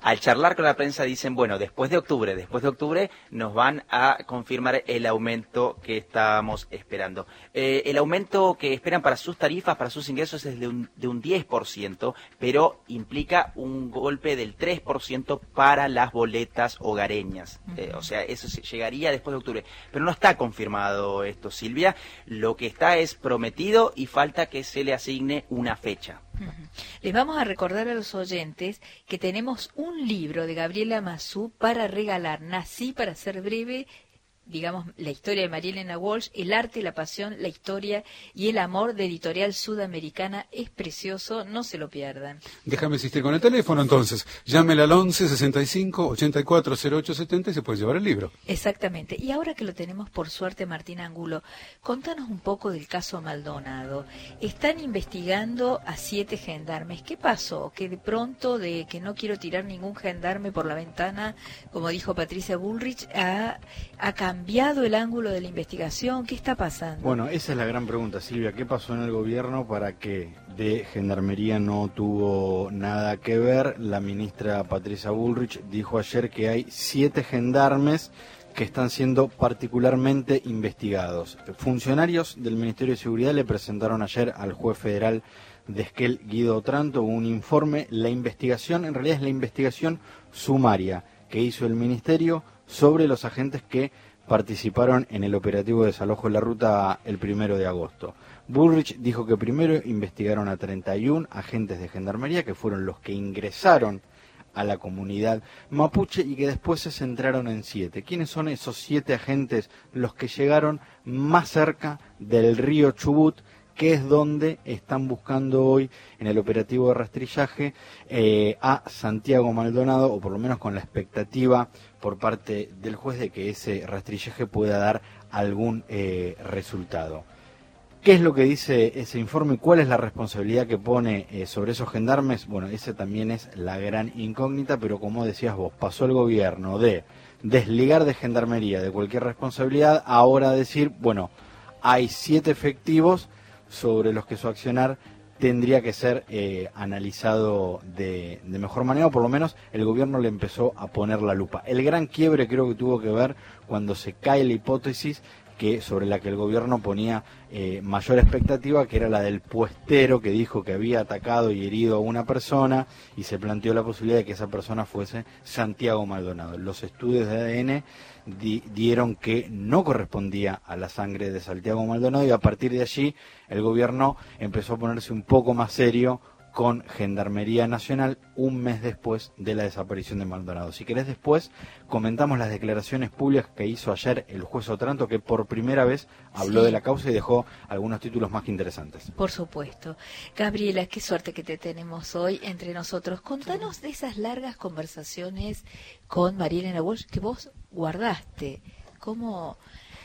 S2: al charlar con la prensa dicen, bueno, después de octubre, después de octubre nos van a confirmar el aumento que estábamos esperando. Eh, el aumento que esperan para sus tarifas, para sus ingresos es de un, de un diez por ciento, pero implica un golpe del tres por ciento para las boletas hogareñas. Uh-huh. Eh, o sea, eso llegaría después de octubre. Pero no está confirmado esto, Silvia. Lo que está es prometido y falta que se le asigne una fecha.
S1: Uh-huh. Les vamos a recordar a los oyentes que tenemos un libro de Gabriela Mazú para regalar. Nací para ser breve, digamos, la historia de María Elena Walsh, el arte, la pasión, la historia y el amor de Editorial Sudamericana. Es precioso, no se lo pierdan.
S15: Déjame insistir con el teléfono entonces. Llámela al once sesenta y cinco ochenta y cuatro cero ocho setenta y se puede llevar el libro.
S1: Exactamente. Y ahora que lo tenemos por suerte, Martín Angulo, contanos un poco del caso Maldonado. Están investigando a siete gendarmes. ¿Qué pasó? Que de pronto, de que no quiero tirar ningún gendarme por la ventana, como dijo Patricia Bullrich, ha, ha cambiado el ángulo de la investigación. ¿Qué está pasando?
S6: Bueno, esa es la gran pregunta, Silvia. ¿Qué pasó en el gobierno para que de Gendarmería no tuvo nada que ver? La ministra Patricia Bullrich dijo ayer que hay siete gendarmes que están siendo particularmente investigados. Funcionarios del Ministerio de Seguridad le presentaron ayer al juez federal de Esquel, Guido Otranto, un informe. La investigación, en realidad es la investigación sumaria que hizo el Ministerio sobre los agentes que participaron en el operativo de desalojo de la ruta el primero de agosto. Bullrich dijo que primero investigaron a treinta y uno agentes de Gendarmería, que fueron los que ingresaron a la comunidad mapuche, y que después se centraron en siete. ¿Quiénes son esos siete agentes? Los que llegaron más cerca del río Chubut, que es donde están buscando hoy en el operativo de rastrillaje eh, a Santiago Maldonado, o por lo menos con la expectativa por parte del juez de que ese rastrillaje pueda dar algún eh, resultado. ¿Qué es lo que dice ese informe? ¿Cuál es la responsabilidad que pone eh, sobre esos gendarmes? Bueno, esa también es la gran incógnita, pero como decías vos, pasó el gobierno de desligar de Gendarmería de cualquier responsabilidad, ahora decir, bueno, hay siete efectivos sobre los que su accionar tendría que ser eh, analizado de, de mejor manera, o por lo menos el gobierno le empezó a poner la lupa. El gran quiebre creo que tuvo que ver cuando se cae la hipótesis que sobre la que el gobierno ponía eh, mayor expectativa, que era la del puestero que dijo que había atacado y herido a una persona, y se planteó la posibilidad de que esa persona fuese Santiago Maldonado. Los estudios de A D N di dieron que no correspondía a la sangre de Santiago Maldonado, y a partir de allí el gobierno empezó a ponerse un poco más serio con Gendarmería Nacional un mes después de la desaparición de Maldonado. Si querés, después comentamos las declaraciones públicas que hizo ayer el juez Otranto, que por primera vez habló sí. de la causa y dejó algunos títulos más que interesantes.
S1: Por supuesto. Gabriela, qué suerte que te tenemos hoy entre nosotros. Contanos de esas largas conversaciones con María Elena Walsh que vos guardaste. ¿Cómo...?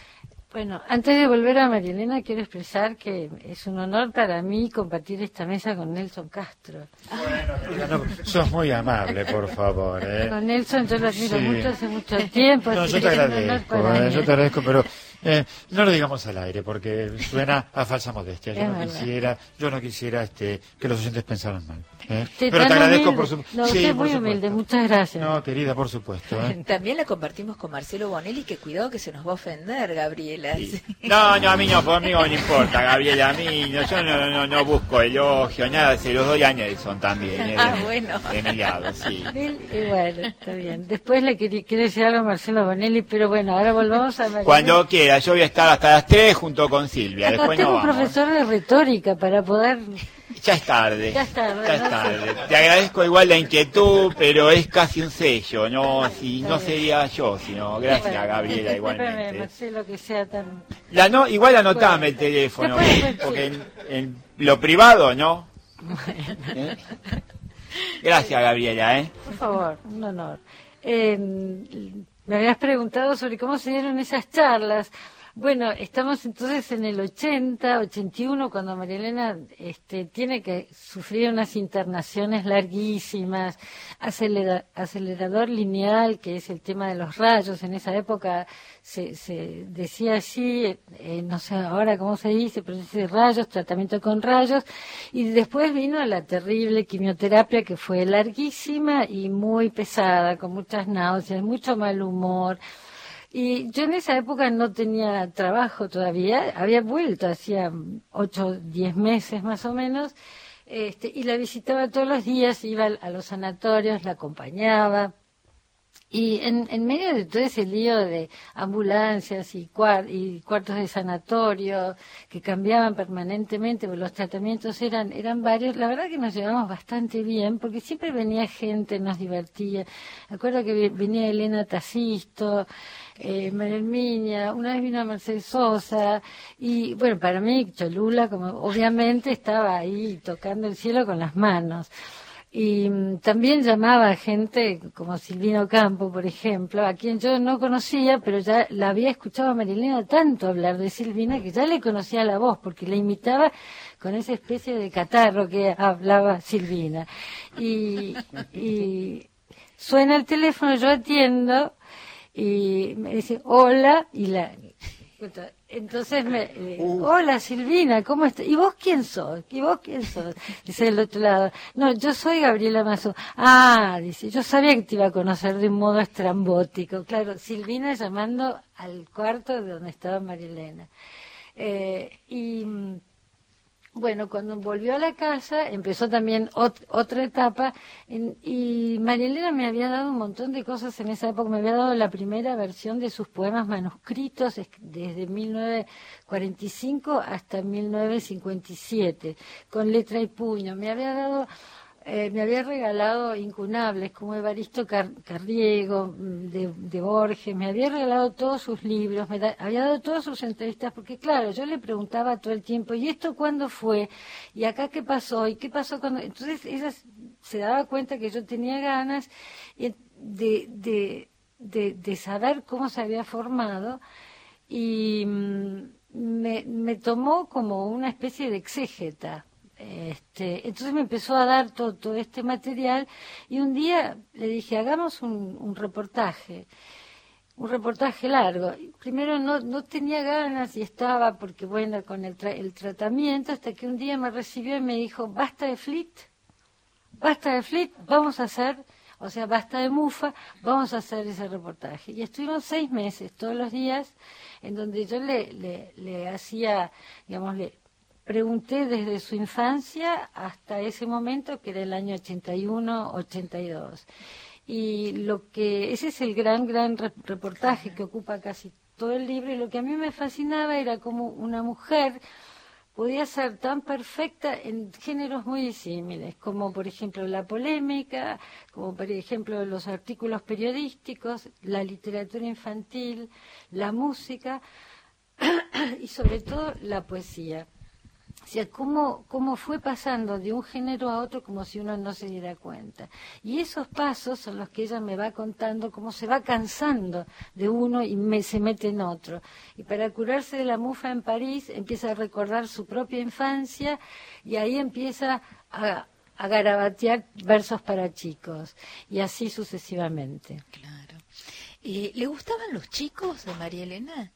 S16: Bueno, antes de volver a María Elena, quiero expresar que es un honor para mí compartir esta mesa con Nelson Castro.
S24: Bueno, no, sos muy amable, por favor. ¿eh?
S16: Con Nelson yo lo admiro
S24: sí.
S16: mucho, hace mucho tiempo.
S24: No, yo te agradezco, eh, yo te agradezco, pero eh, no lo digamos al aire, porque suena a falsa modestia. Yo
S16: es
S24: no
S16: verdad.
S24: quisiera, yo no quisiera este, que los oyentes pensaran mal. ¿eh?
S16: Usted
S24: Pero te agradezco por
S16: supuesto.
S24: su...
S16: No,
S24: sí,
S16: usted es
S24: por
S16: muy
S24: supuesto.
S16: humilde, muchas gracias.
S24: No, querida, por supuesto. ¿eh?
S1: También la compartimos con Marcelo Bonelli, que cuidado que se nos va a ofender, Gabriela.
S24: Sí.
S7: No, no, a mí no, conmigo no importa, Gabriela, a mí no, yo no, no, no busco elogio, nada, se los doy a Nelson también. Eh,
S1: ah, bueno.
S7: De mi lado, sí.
S16: Y bueno, está bien. Después le quería, quiero decir algo a Marcelo Bonelli, pero bueno, ahora volvamos a María.
S7: Cuando quiera, yo voy a estar hasta las tres junto con Silvia,
S16: Acá
S7: después
S16: tengo
S7: no
S16: un
S7: vamos.
S16: profesor de retórica para poder...
S7: Ya es tarde.
S16: Ya es tarde.
S7: Ya es
S16: ¿no?
S7: tarde. Te agradezco igual la inquietud, pero es casi un sello, no, si no sería yo, sino gracias,
S16: Bueno,
S7: Gabriela,
S16: discúlpeme,
S7: igualmente.
S16: Marcelo, que sea tan...
S7: La no, igual anotame el teléfono,
S16: Después-
S7: porque en, en lo privado, ¿no? ¿Eh? Gracias, Gabriela, ¿eh?
S16: Por favor, un honor. Eh, me habías preguntado sobre cómo se dieron esas charlas. Bueno, estamos entonces en el ochenta, ochenta y uno, cuando María Elena este, tiene que sufrir unas internaciones larguísimas, acelera, acelerador lineal, que es el tema de los rayos. En esa época se, se decía así, eh, no sé ahora cómo se dice, pero se dice rayos, tratamiento con rayos, y después vino la terrible quimioterapia, que fue larguísima y muy pesada, con muchas náuseas, mucho mal humor. Y yo en esa época no tenía trabajo todavía, había vuelto hacía ocho, diez meses más o menos, este, y la visitaba todos los días, iba a los sanatorios, la acompañaba. Y en, en medio de todo ese lío de ambulancias y, cuar, y cuartos de sanatorio que cambiaban permanentemente, porque los tratamientos eran eran varios, la verdad que nos llevamos bastante bien, porque siempre venía gente, nos divertía. Me acuerdo que venía Elena Tacisto, eh, María Herminia, una vez vino Mercedes Sosa, y bueno, para mí Cholula, como obviamente estaba ahí tocando el cielo con las manos. Y um, también llamaba a gente como Silvino Campo, por ejemplo, a quien yo no conocía, pero ya la había escuchado a Marilena tanto hablar de Silvina que ya le conocía la voz, porque la imitaba con esa especie de catarro que hablaba Silvina. Y, y suena el teléfono, yo atiendo y me dice, hola, y la... Entonces me, eh, uh. hola Silvina, ¿cómo estás? ¿Y vos quién sos? ¿Y vos quién sos? Dice del otro lado, no, yo soy Gabriela Mazú. Ah, dice, yo sabía que te iba a conocer de un modo estrambótico. Claro, Silvina llamando al cuarto de donde estaba María Elena. Eh, y bueno, cuando volvió a la casa empezó también ot- otra etapa en, y María Elena me había dado un montón de cosas en esa época. Me había dado la primera versión de sus poemas manuscritos es, desde mil novecientos cuarenta y cinco hasta mil novecientos cincuenta y siete, con letra y puño. Me había dado... Eh, me había regalado incunables como Evaristo Car- Carriego, de, de Borges, me había regalado todos sus libros, me da, había dado todas sus entrevistas, porque claro, yo le preguntaba todo el tiempo, ¿y esto cuándo fue? ¿Y acá qué pasó? ¿Y qué pasó cuando...? Entonces ella se daba cuenta que yo tenía ganas de, de, de, de saber cómo se había formado, y mm, me, me tomó como una especie de exégeta. Este, entonces me empezó a dar todo, todo este material y un día le dije, hagamos un, un reportaje, un reportaje largo. Primero no, no tenía ganas y estaba, porque bueno, con el, tra- el tratamiento, hasta que un día me recibió y me dijo, basta de flit, basta de flit, vamos a hacer, o sea, basta de mufa, vamos a hacer ese reportaje. Y estuvimos seis meses, todos los días, en donde yo le, le, le hacía, digamos, le pregunté desde su infancia hasta ese momento, que era el año ochenta y uno, ochenta y dos. Y lo que ese es el gran, gran reportaje que ocupa casi todo el libro, y lo que a mí me fascinaba era cómo una mujer podía ser tan perfecta en géneros muy disímiles, como por ejemplo la polémica, como por ejemplo los artículos periodísticos, la literatura infantil, la música y sobre todo la poesía. O sea, cómo, cómo fue pasando de un género a otro como si uno no se diera cuenta. Y esos pasos son los que ella me va contando, cómo se va cansando de uno y me, se mete en otro. Y para curarse de la mufa en París, empieza a recordar su propia infancia y ahí empieza a, a garabatear versos para chicos. Y así sucesivamente.
S1: Claro. ¿Y le gustaban los chicos a María Elena?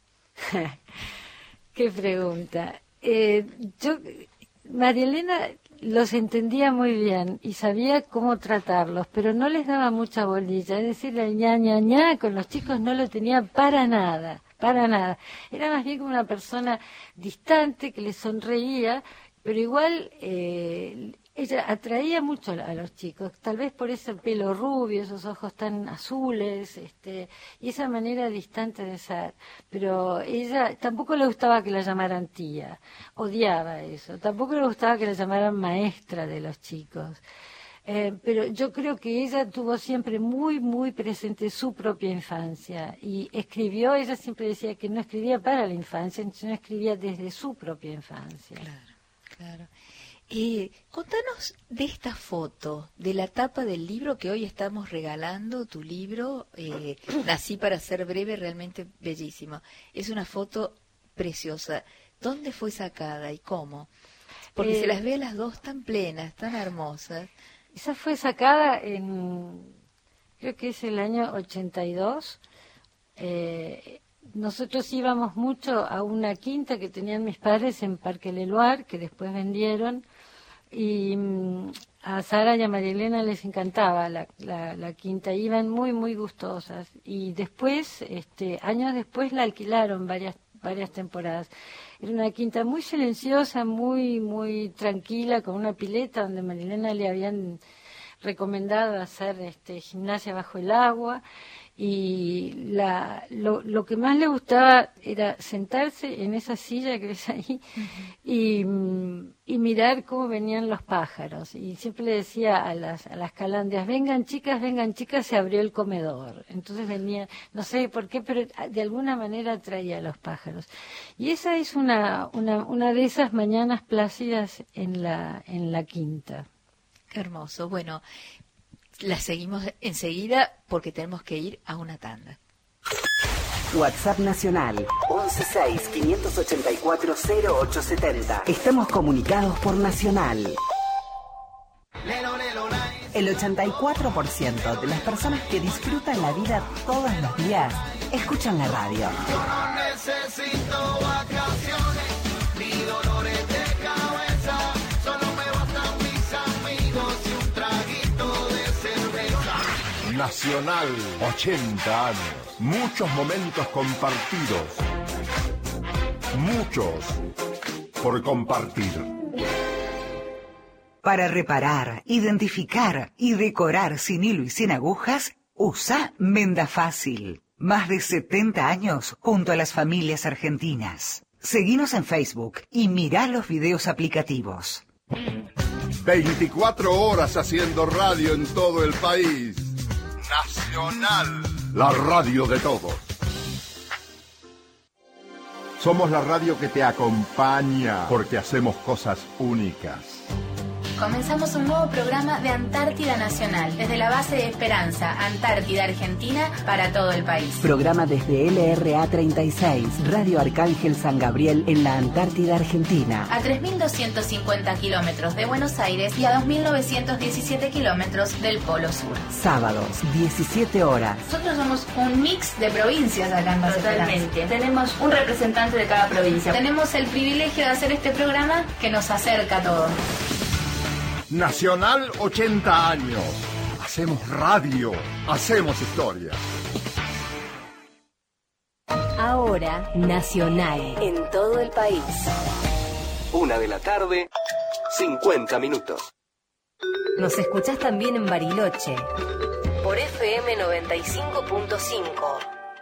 S16: Qué pregunta. Eh, yo, María Elena los entendía muy bien y sabía cómo tratarlos, pero no les daba mucha bolilla. Es decir, el ña, ña, ña con los chicos no lo tenía para nada, para nada. Era más bien como una persona distante que les sonreía, pero igual eh, ella atraía mucho a los chicos, tal vez por ese pelo rubio, esos ojos tan azules, este, y esa manera distante de ser. Pero ella tampoco le gustaba que la llamaran tía, odiaba eso. Tampoco le gustaba que la llamaran maestra de los chicos. Eh, pero yo creo que ella tuvo siempre muy, muy presente su propia infancia y escribió, ella siempre decía que no escribía para la infancia, sino escribía desde su propia infancia.
S1: Claro, claro. Eh, contanos de esta foto, de la tapa del libro que hoy estamos regalando, tu libro, eh, Nací para ser breve, realmente bellísimo. Es una foto preciosa. ¿Dónde fue sacada y cómo? Porque
S16: Eh,
S1: se las ve a las dos tan plenas, tan hermosas.
S16: Esa fue sacada en, creo que es el año ochenta y dos. Eh, nosotros íbamos mucho a una quinta que tenían mis padres en Parque Leloir, que después vendieron, y mm, a Sara y a María Elena les encantaba la, la, la quinta, iban muy, muy gustosas. Y después, este, años después la alquilaron varias varias temporadas. Era una quinta muy silenciosa, muy muy tranquila, con una pileta donde María Elena le habían recomendado hacer este, gimnasia bajo el agua, y la, lo, lo que más le gustaba era sentarse en esa silla que ves ahí y, y mirar cómo venían los pájaros. Y siempre le decía a las, a las calandrias, vengan chicas, vengan chicas, se abrió el comedor. Entonces venía, no sé por qué, pero de alguna manera atraía a los pájaros. Y esa es una, una, una de esas mañanas plácidas en la, en la quinta.
S1: Qué hermoso. Bueno, la seguimos enseguida porque tenemos que ir a una tanda.
S5: WhatsApp Nacional once seis, quinientos ochenta y cuatro, cero ocho setenta. Estamos comunicados por Nacional. El ochenta y cuatro por ciento de las personas que disfrutan la vida todos los días escuchan la radio.
S14: Yo no necesito vacaciones ni dolores de cabeza, solo me bastan mis amigos y un traguito de cerveza.
S23: Nacional, ochenta años. Muchos momentos compartidos. Muchos por compartir.
S8: Para reparar, identificar y decorar sin hilo y sin agujas, usa Menda Fácil. Más de setenta años junto a las familias argentinas. Seguinos en Facebook y mirá los videos aplicativos.
S23: veinticuatro horas haciendo radio en todo el país. Nacional, la radio de todos. Somos la radio que te acompaña porque hacemos cosas únicas.
S9: Comenzamos un nuevo programa de Antártida Nacional, desde la base de Esperanza, Antártida, Argentina, para todo el país.
S5: Programa desde L R A treinta y seis, Radio Arcángel San Gabriel en la Antártida Argentina.
S9: A tres mil doscientos cincuenta kilómetros de Buenos Aires y a dos mil novecientos diecisiete kilómetros del Polo Sur.
S5: Sábados, diecisiete horas.
S9: Nosotros somos un mix de provincias acá en Base
S10: Totalmente.
S9: Esperanza. Tenemos un representante de cada provincia. Tenemos el privilegio de hacer este programa que nos acerca a todos.
S23: Nacional, ochenta años. Hacemos radio, hacemos historia.
S12: Ahora, Nacional, en todo el país.
S13: Una de la tarde, cincuenta minutos.
S12: Nos escuchás también en Bariloche, por F M noventa y cinco punto cinco.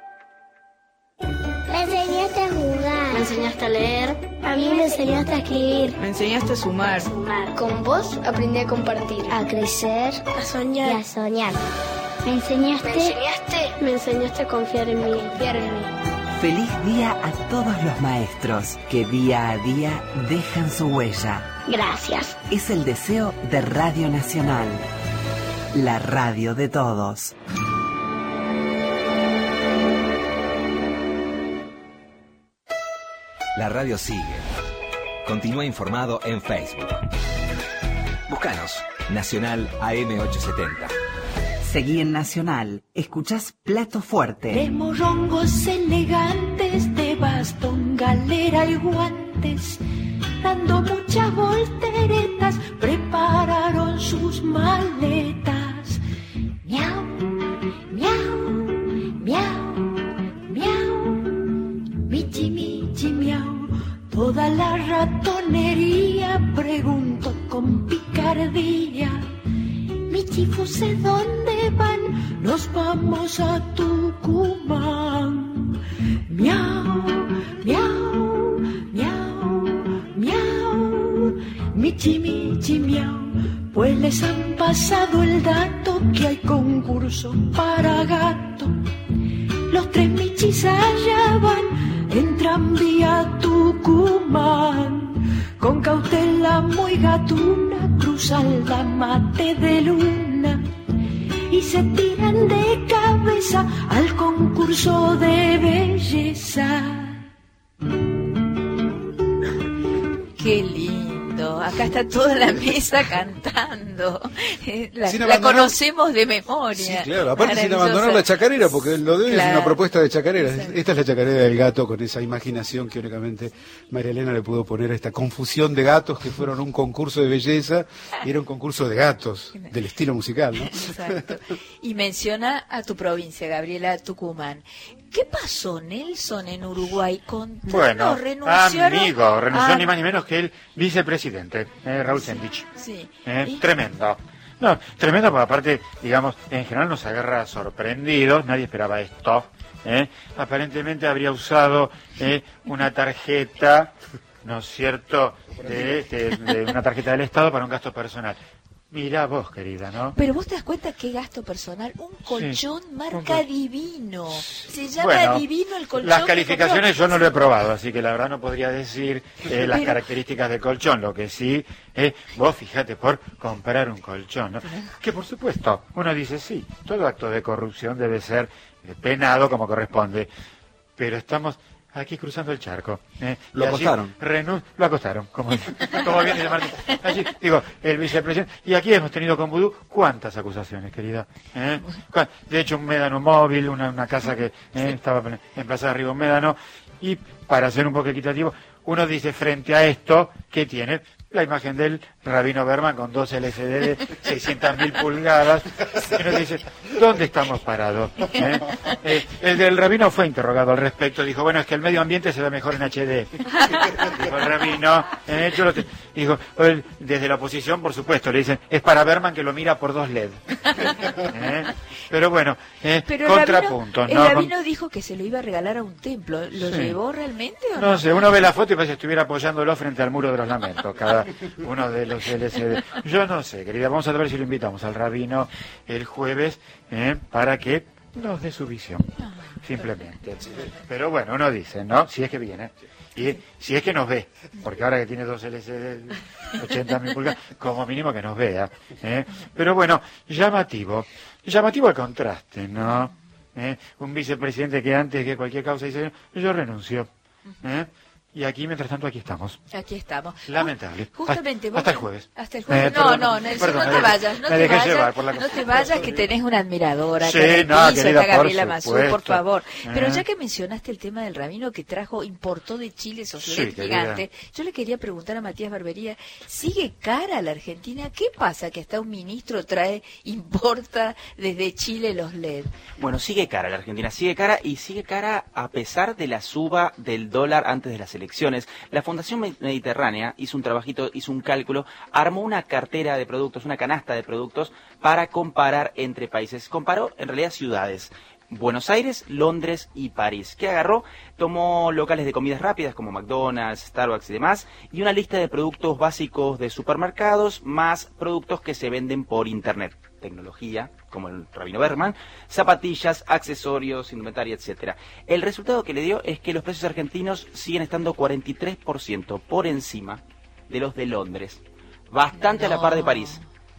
S25: Me enseñaste a jugar.
S10: Me enseñaste a leer.
S25: A mí me enseñaste a escribir.
S10: Me enseñaste a sumar.
S25: Sumar. Con vos aprendí a compartir. A crecer. A soñar. Y a soñar. Me enseñaste.
S10: Me enseñaste.
S25: Me enseñaste a confiar en mí. Confiar en mí.
S5: Feliz día a todos los maestros que día a día dejan su huella.
S25: Gracias.
S5: Es el deseo de Radio Nacional, la radio de todos.
S13: La radio sigue. Continúa informado en Facebook. Búscanos, Nacional A M ochocientos setenta.
S5: Seguí en Nacional. Escuchás Plato Fuerte.
S14: De morrongos elegantes, de bastón, galera y guantes, dando muchas volteretas, prepararon sus maletas. Miau, miau, miau, miau, michi, michi, miau. Toda la ratonería preguntó con picardía. Michifuse, ¿dónde van? Nos vamos a Tucumán. Miau, miau, miau, miau. Michi, michi, miau. Pues les han pasado el dato que hay concurso para gato. Los tres michis allá van, entran vía Tucumán. Con cautela muy gatuna cruzan la mate de luna y se tiran de cabeza al concurso de belleza.
S1: está toda la mesa cantando. La,
S15: Sin
S1: la
S15: abandonar-
S1: conocemos de memoria.
S15: Sí, claro, aparte sin
S1: Maravillosa.
S15: abandonar la chacarera, porque lo de hoy
S1: Claro.
S15: es una propuesta de chacarera. Esta es la chacarera del gato, con esa imaginación que únicamente María Elena le pudo poner a esta confusión de gatos que fueron un concurso de belleza y era un concurso de gatos, del estilo musical, ¿no?
S1: Exacto. Y menciona a tu provincia, Gabriela, Tucumán. ¿Qué pasó, Nelson, en Uruguay? Con
S24: Bueno,
S1: renunciaron.
S24: amigo, renunció
S1: Ah,
S24: ni más ni menos que el vicepresidente, eh, Raúl Sendich.
S1: Sí.
S24: Eh,
S1: ¿Y?
S24: Tremendo. No, tremendo porque aparte, digamos, en general nos agarra sorprendidos, nadie esperaba esto. ¿eh? Aparentemente habría usado eh, una tarjeta, ¿no es cierto?, de, de- de una tarjeta del Estado para un gasto personal. Mirá vos, querida, ¿no?
S1: Pero vos te das cuenta qué gasto personal. Un colchón marca
S24: Un
S1: Divino. Se llama
S24: Bueno,
S1: Divino el colchón.
S24: las
S1: que
S24: calificaciones
S1: compró.
S24: yo no lo he probado, así que la verdad no podría decir eh, las
S1: Pero-
S24: características del colchón. Lo que sí, eh, vos fíjate por comprar un colchón, ¿no? Que por supuesto, uno dice sí, todo acto de corrupción debe ser eh, penado como corresponde, pero estamos aquí cruzando el charco. ¿eh?
S6: Lo
S24: Y allí
S6: acostaron.
S24: renu- lo acostaron, como, como bien dice Martín. Allí, digo, el vicepresidente. Y aquí hemos tenido con Vudú cuántas acusaciones, querida. ¿eh? Cuán- De hecho, un médano móvil, una, una casa que eh, estaba en Plaza de Arriba, un médano. Y para ser un poco equitativo, uno dice frente a esto, ¿qué tiene? La imagen del Rabino Berman con dos L C D de seiscientas mil pulgadas. Y uno dice, ¿dónde estamos parados? ¿Eh? Eh, el del Rabino fue interrogado al respecto. Dijo, bueno, es que el medio ambiente se ve mejor en H D. Dijo el Rabino. Eh, yo lo te- dijo, él, desde la oposición, por supuesto, le dicen, es para Berman que lo mira por dos L E D. ¿Eh? Pero bueno, eh,
S1: Pero el
S24: contrapuntos,
S1: rabino,
S24: ¿no?
S1: el rabino dijo que se lo iba a regalar a un templo. ¿Lo
S24: Sí.
S1: llevó realmente o no?
S24: No sé, uno ve la foto y parece que estuviera apoyándolo frente al muro de los lamentos, cada uno de los L C D. Yo no sé, querida, vamos a ver si lo invitamos al rabino el jueves eh, para que nos dé su visión, simplemente. Pero bueno, uno dice, ¿no? Si es que viene. Y si es que nos ve, porque ahora que tiene dos L C D de ochenta mil pulgadas, como mínimo que nos vea. ¿eh? Pero bueno, llamativo. Llamativo el contraste, ¿no? ¿Eh? Un vicepresidente que antes que cualquier causa dice, yo renuncio. ¿eh? Y aquí, mientras tanto, aquí estamos.
S1: Aquí estamos.
S24: Lamentable.
S1: Justamente
S24: hasta,
S1: vos-
S24: hasta el jueves.
S1: Hasta el jueves.
S24: Eh,
S1: no,
S24: perdón,
S1: no, Nelson,
S24: perdón,
S1: no
S24: me
S1: te
S24: dejé-
S1: vayas, no
S24: me
S1: te
S24: dejé
S1: vayas,
S24: llevar por la-
S1: no te vayas, que tenés una admiradora.
S24: Sí,
S1: acá en el
S24: no,
S1: piso,
S24: querida,
S1: está
S24: por
S1: Gabriela Mazú,
S24: supuesto.
S1: por favor. Pero
S24: Eh.
S1: ya que mencionaste el tema del rabino que trajo, importó de Chile esos
S24: Sí,
S1: L E D
S24: querida.
S1: gigantes, yo le quería preguntar a Matías Barbería, ¿sigue cara la Argentina? ¿Qué pasa que hasta un ministro trae, importa desde Chile los L E D?
S2: Bueno, sigue cara la Argentina, sigue cara y sigue cara a pesar de la suba del dólar antes de las elecciones. La Fundación Me- Mediterránea hizo un trabajito, hizo un cálculo, armó una cartera de productos, una canasta de productos para comparar entre países. Comparó en realidad ciudades. Buenos Aires, Londres y París. ¿Qué agarró? Tomó locales de comidas rápidas como McDonald's, Starbucks y demás, y una lista de productos básicos de supermercados, más productos que se venden por internet. Tecnología, como el Rabino Berman, zapatillas, accesorios, indumentaria, etcétera. El resultado que le dio es que los precios argentinos siguen estando cuarenta y tres por ciento por encima de los de Londres. Bastante a la par de París.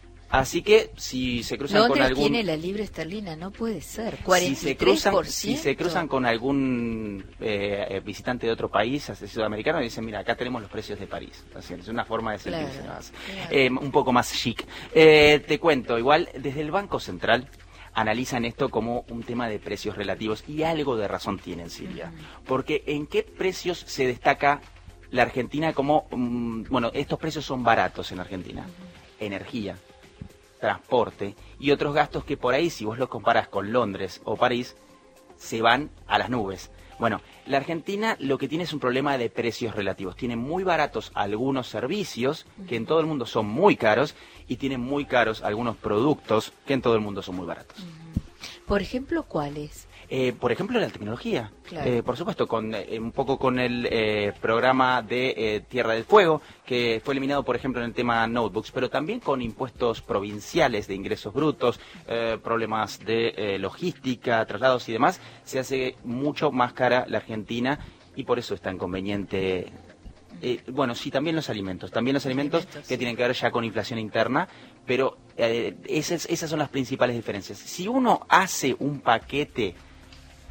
S2: Así que si se cruzan
S1: Londres
S2: con algún...
S1: tiene la libra esterlina, no puede ser.
S2: Si
S1: cuarenta
S2: se,
S1: y tres
S2: cruzan,
S1: por
S2: si
S1: ciento.
S2: se cruzan con algún eh, eh, visitante de otro país, así sudamericano, y dicen, mira, acá tenemos los precios de París. Así, es una forma de sentirse
S1: Claro,
S2: más,
S1: claro.
S2: eh, un poco más chic. Eh, te cuento, igual, desde el Banco Central analizan esto como un tema de precios relativos y algo de razón tienen, Silvia. Porque ¿en qué precios se destaca la Argentina como, mm, bueno, estos precios son baratos en Argentina? Energía, transporte y otros gastos que por ahí, si vos los comparás con Londres o París, se van a las nubes. Bueno, la Argentina lo que tiene es un problema de precios relativos. Tiene muy baratos algunos servicios, que en todo el mundo son muy caros, y tiene muy caros algunos productos, que en todo el mundo son muy baratos.
S1: Por ejemplo, ¿cuáles?
S2: Eh, por ejemplo, la tecnología.
S1: Claro.
S2: Eh, por supuesto, con eh, un poco con el eh, programa de eh, Tierra del Fuego, que fue eliminado, por ejemplo, en el tema notebooks, pero también con impuestos provinciales de ingresos brutos, eh, problemas de eh, logística, traslados y demás, se hace mucho más cara la Argentina y por eso es tan conveniente. Eh, bueno, sí, también los alimentos, también los alimentos,
S1: Alimentos,
S2: que
S1: sí.
S2: tienen que ver ya con inflación interna, pero eh, esas, esas son las principales diferencias. Si uno hace un paquete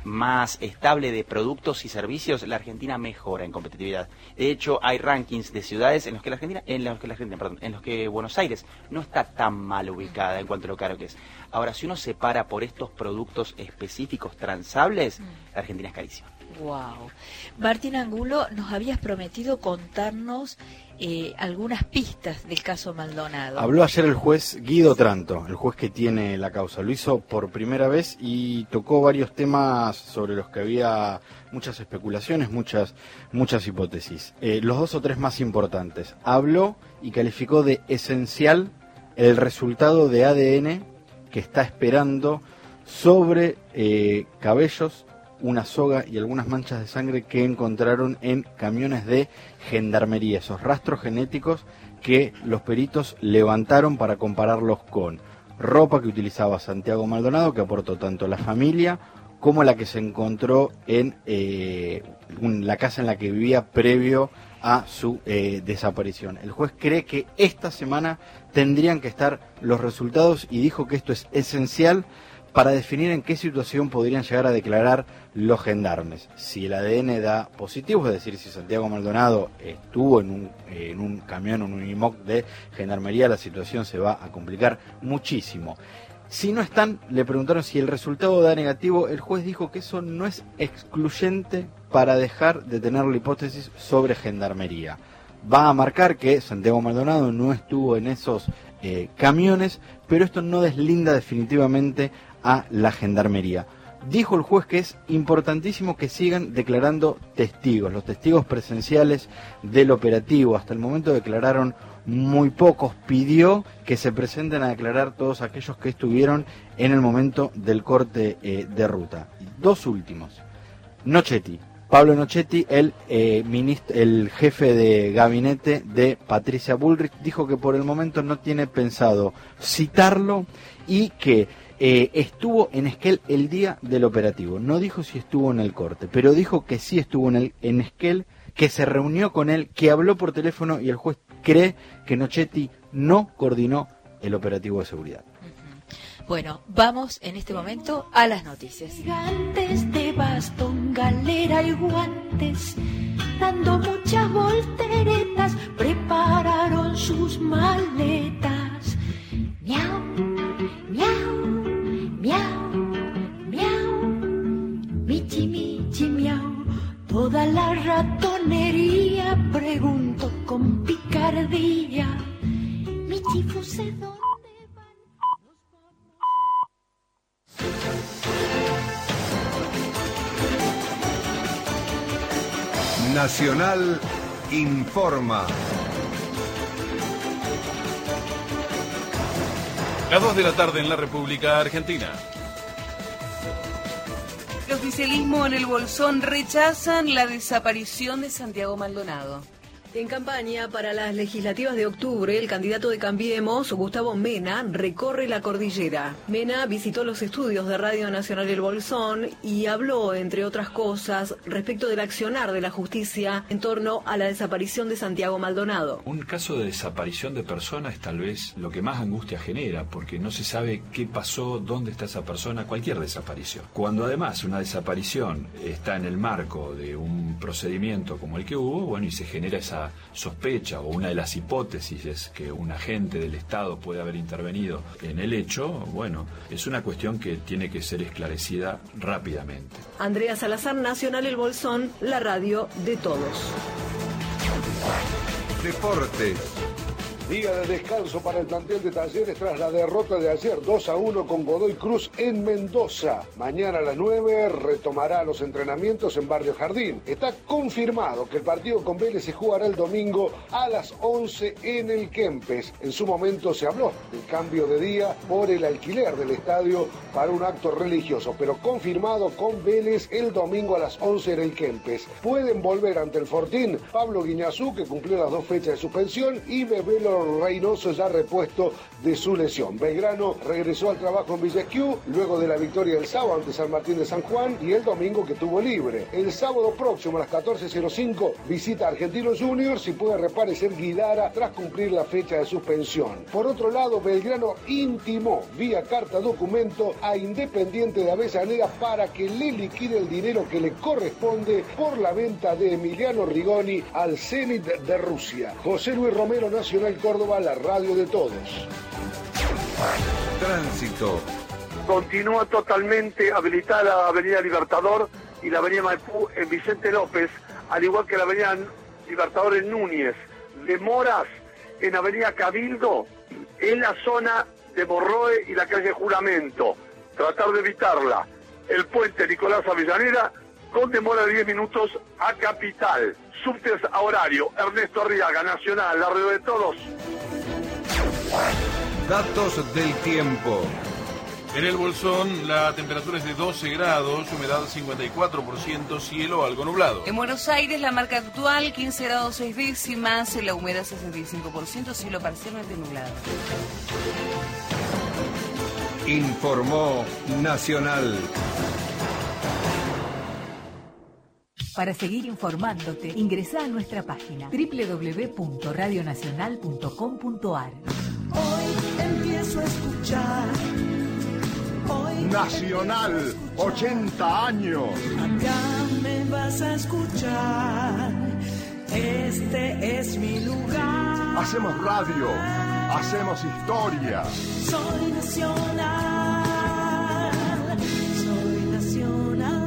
S2: más estable de productos y servicios, la Argentina mejora en competitividad. De hecho, hay rankings de ciudades en los que la Argentina, en los que la Argentina, perdón, en los que Buenos Aires no está tan mal ubicada en cuanto a lo caro que es. Ahora, si uno se para por estos productos específicos transables, mm. la Argentina es carísima.
S1: Wow. Martín Angulo, nos habías prometido contarnos eh, algunas pistas del caso Maldonado.
S6: Habló ayer el juez Guido Tranto, el juez que tiene la causa. Lo hizo por primera vez y tocó varios temas sobre los que había muchas especulaciones, muchas, muchas hipótesis. Eh, los dos o tres más importantes. Habló y calificó de esencial el resultado de A D N que está esperando sobre eh, cabellos, una soga y algunas manchas de sangre que encontraron en camiones de gendarmería, esos rastros genéticos que los peritos levantaron para compararlos con ropa que utilizaba Santiago Maldonado, que aportó tanto la familia como la que se encontró en eh, un, la casa en la que vivía previo a su eh, desaparición. El juez cree que esta semana tendrían que estar los resultados y dijo que esto es esencial para definir en qué situación podrían llegar a declarar los gendarmes. Si el A D N da positivo, es decir, si Santiago Maldonado estuvo en un, en un camión, en un Unimog de gendarmería, la situación se va a complicar muchísimo. Si no están, le preguntaron si el resultado da negativo, el juez dijo que eso no es excluyente para dejar de tener la hipótesis sobre gendarmería. Va a marcar que Santiago Maldonado no estuvo en esos eh, camiones, pero esto no deslinda definitivamente a la gendarmería. Dijo el juez que es importantísimo que sigan declarando testigos, los testigos presenciales del operativo. Hasta el momento declararon muy pocos. Pidió que se presenten a declarar todos aquellos que estuvieron en el momento del corte eh, de ruta. Dos últimos. Nochetti, Pablo Nochetti, el, eh, ministro, el jefe de gabinete de Patricia Bullrich, dijo que por el momento no tiene pensado citarlo y que Eh, estuvo en Esquel el día del operativo. No dijo si estuvo en el corte, pero dijo que sí estuvo en, el, en Esquel, que se reunió con él, que habló por teléfono y el juez cree que Nochetti no coordinó el operativo de seguridad.
S1: Bueno, vamos en este momento a las noticias.
S3: Gigantes de bastón, galera y guantes, dando muchas volteretas, prepararon sus maletas. Miau, miau. Miau, miau, michi, michi, miau. Toda la ratonería pregunto con picardía. Michi, fuse, ¿dónde van?
S17: Nacional informa.
S18: Las dos de la tarde en la República Argentina.
S19: El oficialismo en el Bolsón rechazan la desaparición de Santiago Maldonado.
S11: En campaña para las legislativas de octubre, el candidato de Cambiemos, Gustavo Mena, recorre la cordillera. Mena visitó los estudios de Radio Nacional El Bolsón y habló, entre otras cosas, respecto del accionar de la justicia en torno a la desaparición de Santiago Maldonado.
S20: Un caso de desaparición de persona es tal vez lo que más angustia genera, porque no se sabe qué pasó, dónde está esa persona, cualquier desaparición. Cuando además una desaparición está en el marco de un procedimiento como el que hubo, bueno, y se genera esa sospecha o una de las hipótesis es que un agente del Estado puede haber intervenido en el hecho, bueno, es una cuestión que tiene que ser esclarecida rápidamente.
S11: Andrea Salazar, Nacional El Bolsón, la radio de todos.
S17: Deportes.
S21: Día de descanso para el plantel de Talleres tras la derrota de ayer dos a uno con Godoy Cruz en Mendoza. Mañana a las nueve retomará los entrenamientos en Barrio Jardín. Está confirmado que el partido con Vélez se jugará el domingo a las once en el Kempes. En su momento se habló del cambio de día por el alquiler del estadio para un acto religioso, pero confirmado con Vélez el domingo a las once en el Kempes. Pueden volver ante el Fortín Pablo Guiñazú, que cumplió las dos fechas de suspensión, y Bebelo Víctor Reynoso ya repuesto de su lesión. Belgrano regresó al trabajo en Villa Esquiú luego de la victoria del sábado ante San Martín de San Juan y el domingo que tuvo libre. El sábado próximo a las catorce cero cinco visita a Argentinos Juniors y puede reaparecer Guidara tras cumplir la fecha de suspensión. Por otro lado, Belgrano intimó vía carta documento a Independiente de Avellaneda para que le liquide el dinero que le corresponde por la venta de Emiliano Rigoni al Zenit de Rusia. José Luis Romero, Nacional Córdoba, la radio de todos.
S17: Tránsito.
S21: Continúa totalmente habilitada la Avenida Libertador y la Avenida Maipú en Vicente López, al igual que la Avenida Libertador en Núñez. Demoras en Avenida Cabildo, en la zona de Morroe y la calle Juramento. Tratar de evitarla. El puente Nicolás Avellaneda con demora de diez minutos a Capital. Subtes a horario. Ernesto Arriaga, Nacional, la radio de todos.
S17: Datos del tiempo.
S18: En el Bolsón la temperatura es de doce grados, humedad cincuenta y cuatro por ciento, cielo algo nublado.
S19: En Buenos Aires la marca actual quince grados seis décimas, la humedad sesenta y cinco por ciento, cielo parcialmente nublado.
S17: Informó Nacional.
S12: Para seguir informándote, ingresa a nuestra página doble u doble u doble u punto radio nacional punto com punto a r.
S14: Hoy empiezo a escuchar. Hoy
S23: Nacional, ochenta años.
S14: Acá me vas a escuchar. Este es mi lugar.
S23: Hacemos radio, hacemos historia.
S14: Soy nacional. Soy nacional.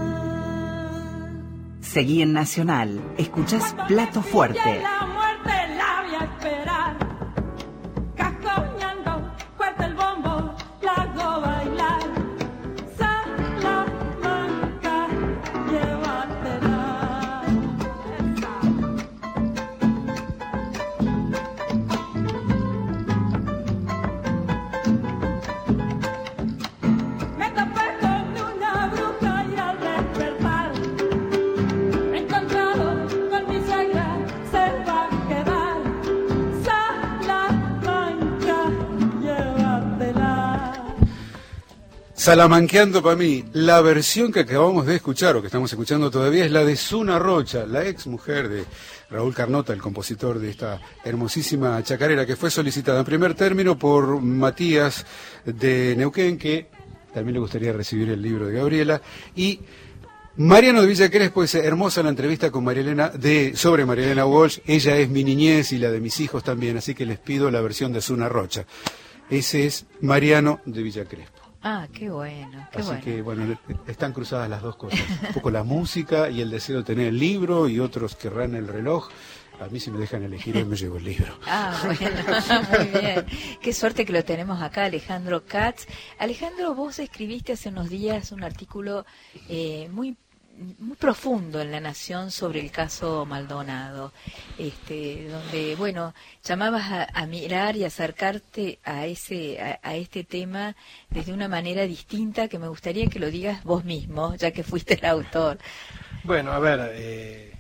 S5: Seguí en Nacional. Escuchás Plato Fuerte.
S14: La muerte la voy a esperar. Cascoñando, fuerte el bombo, la hago bailar. Salamanca, llévatela. Me topé con una bruja y al despertar encontrado con mi suegra se va a quedar. Salamanca, llévatela.
S15: Salamanqueando para mí, la versión que acabamos de escuchar, o que estamos escuchando todavía, es la de Zuna Rocha, la ex mujer de Raúl Carnota, el compositor de esta hermosísima chacarera, que fue solicitada en primer término por Matías de Neuquén, que también le gustaría recibir el libro de Gabriela, y Mariano de Villa Crespo. Es hermosa la entrevista con María Elena de, sobre María Elena Walsh. Ella es mi niñez y la de mis hijos también, así que les pido la versión de Zuna Rocha. Ese es Mariano de Villa Crespo.
S1: Ah, qué bueno, qué
S15: Así
S1: bueno.
S15: que, bueno, están cruzadas las dos cosas. Un poco la música y el deseo de tener el libro, y otros querrán el reloj. A mí, si me dejan elegir, yo me llevo el libro.
S1: Ah, bueno, muy bien. Qué suerte que lo tenemos acá, Alejandro Katz. Alejandro, vos escribiste hace unos días un artículo eh, muy muy profundo en La Nación sobre el caso Maldonado, este, donde, bueno, llamabas a, a mirar y acercarte a ese a, a este tema desde una manera distinta, que me gustaría que lo digas vos mismo, ya que fuiste el autor.
S4: Bueno, a ver, eh,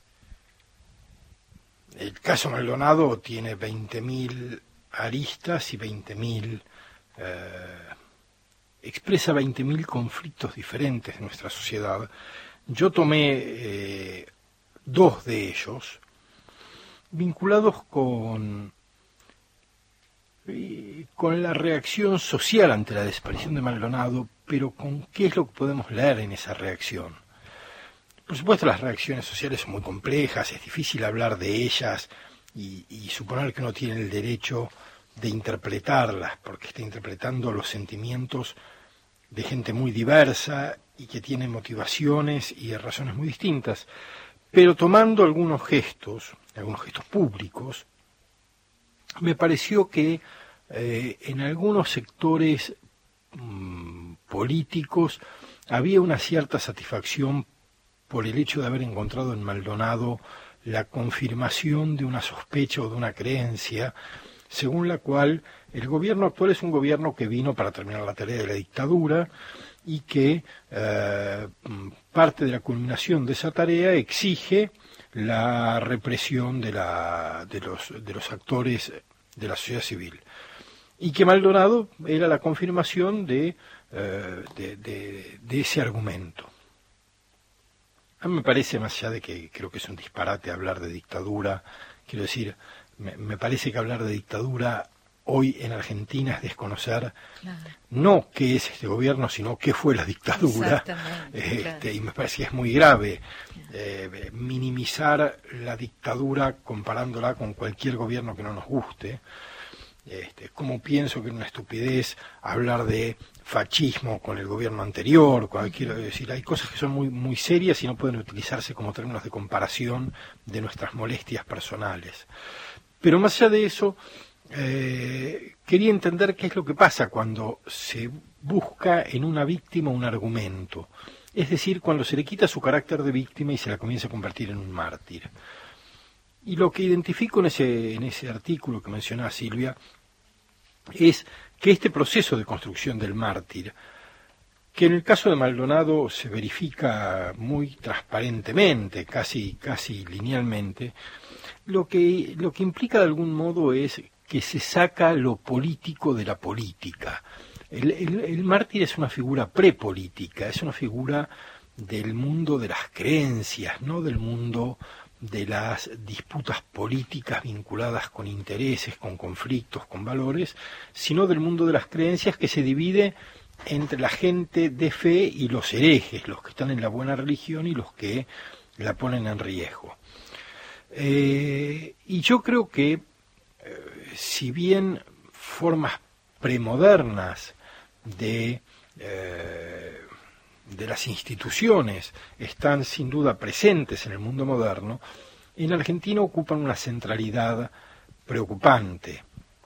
S4: el caso Maldonado tiene veinte mil aristas y veinte mil... Eh, expresa veinte mil conflictos diferentes en nuestra sociedad. Yo tomé eh, dos de ellos, vinculados con, eh, con la reacción social ante la desaparición de Maldonado, pero con qué es lo que podemos leer en esa reacción. Por supuesto, las reacciones sociales son muy complejas, es difícil hablar de ellas y, y suponer que uno tiene el derecho de interpretarlas, porque está interpretando los sentimientos de gente muy diversa y que tiene motivaciones y razones muy distintas, pero tomando algunos gestos, algunos gestos públicos, me pareció que eh, en algunos sectores mmm, políticos había una cierta satisfacción por el hecho de haber encontrado en Maldonado la confirmación de una sospecha o de una creencia según la cual el gobierno actual es un gobierno que vino para terminar la tarea de la dictadura y que eh, parte de la culminación de esa tarea exige la represión de, la, de, los, de los actores de la sociedad civil. Y que Maldonado era la confirmación de, eh, de, de, de ese argumento. A mí me parece, más allá de que creo que es un disparate hablar de dictadura, quiero decir, me, me parece que hablar de dictadura hoy en Argentina es desconocer claro. no qué es este gobierno, sino qué fue la dictadura. Este, claro. Y me parece que es muy grave eh, minimizar la dictadura comparándola con cualquier gobierno que no nos guste. Este, como pienso que es una estupidez hablar de fascismo con el gobierno anterior, cualquier, es decir, hay cosas que son muy, muy serias y no pueden utilizarse como términos de comparación de nuestras molestias personales. Pero más allá de eso, Eh, quería entender qué es lo que pasa cuando se busca en una víctima un argumento, es decir, cuando se le quita su carácter de víctima y se la comienza a convertir en un mártir. Y lo que identifico en ese, en ese artículo que mencionaba Silvia es que este proceso de construcción del mártir, que en el caso de Maldonado se verifica muy transparentemente, casi, casi linealmente, lo que, lo que implica de algún modo es que se saca lo político de la política. El, el, el mártir es una figura prepolítica, es una figura del mundo de las creencias, no del mundo de las disputas políticas vinculadas con intereses, con conflictos, con valores, sino del mundo de las creencias que se divide entre la gente de fe y los herejes, los que están en la buena religión y los que la ponen en riesgo. Eh, y yo creo que si bien formas premodernas de, eh, de las instituciones están sin duda presentes en el mundo moderno, en Argentina ocupan una centralidad preocupante.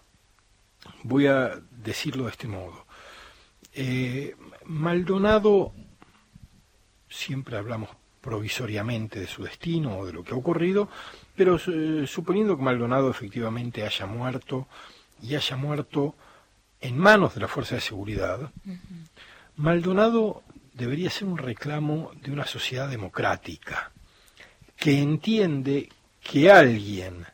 S4: Voy a decirlo de este modo. Eh, Maldonado, siempre hablamos provisoriamente de su destino o de lo que ha ocurrido, pero eh, suponiendo que Maldonado efectivamente haya muerto y haya muerto en manos de la fuerza de seguridad, uh-huh. Maldonado debería ser un reclamo de una sociedad democrática que entiende que alguien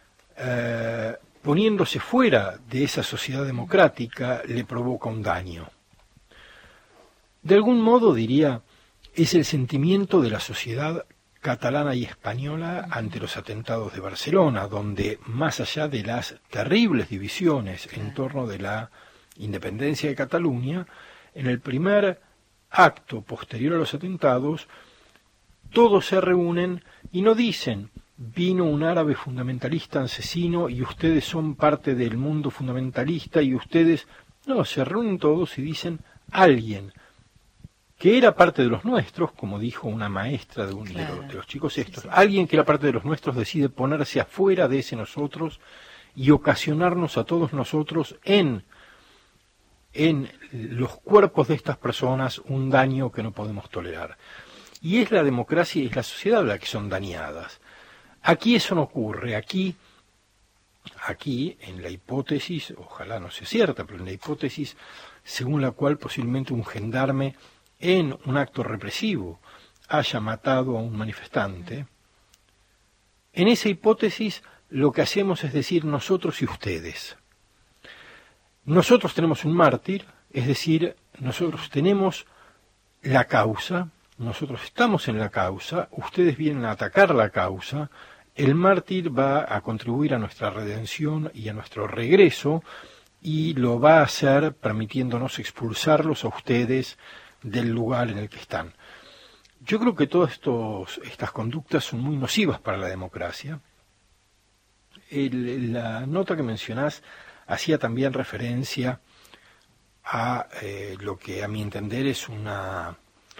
S4: eh, poniéndose fuera de esa sociedad democrática le provoca un daño. De algún modo, diría, es el sentimiento de la sociedad catalana y española ante los atentados de Barcelona, donde más allá de las terribles divisiones en torno de la independencia de Cataluña, en el primer acto posterior a los atentados, todos se reúnen y no dicen vino un árabe fundamentalista asesino y ustedes son parte del mundo fundamentalista y ustedes... No, se reúnen todos y dicen alguien que era parte de los nuestros, como dijo una maestra de, un, claro. de, los, de los chicos estos, sí, sí. alguien que era parte de los nuestros decide ponerse afuera de ese nosotros y ocasionarnos a todos nosotros en, en los cuerpos de estas personas un daño que no podemos tolerar. Y es la democracia y es la sociedad la que son dañadas. Aquí eso no ocurre, aquí, aquí en la hipótesis, ojalá no sea cierta, pero en la hipótesis según la cual posiblemente un gendarme en un acto represivo haya matado a un manifestante, en esa hipótesis lo que hacemos es decir nosotros y ustedes. Nosotros tenemos un mártir, es decir, nosotros tenemos la causa, nosotros estamos en la causa, ustedes vienen a atacar la causa, el mártir va a contribuir a nuestra redención y a nuestro regreso, y lo va a hacer permitiéndonos expulsarlos a ustedes del lugar en el que están. Yo creo que todas estos, estas conductas son muy nocivas para la democracia. El, la nota que mencionás hacía también referencia a eh, lo que a mi entender es una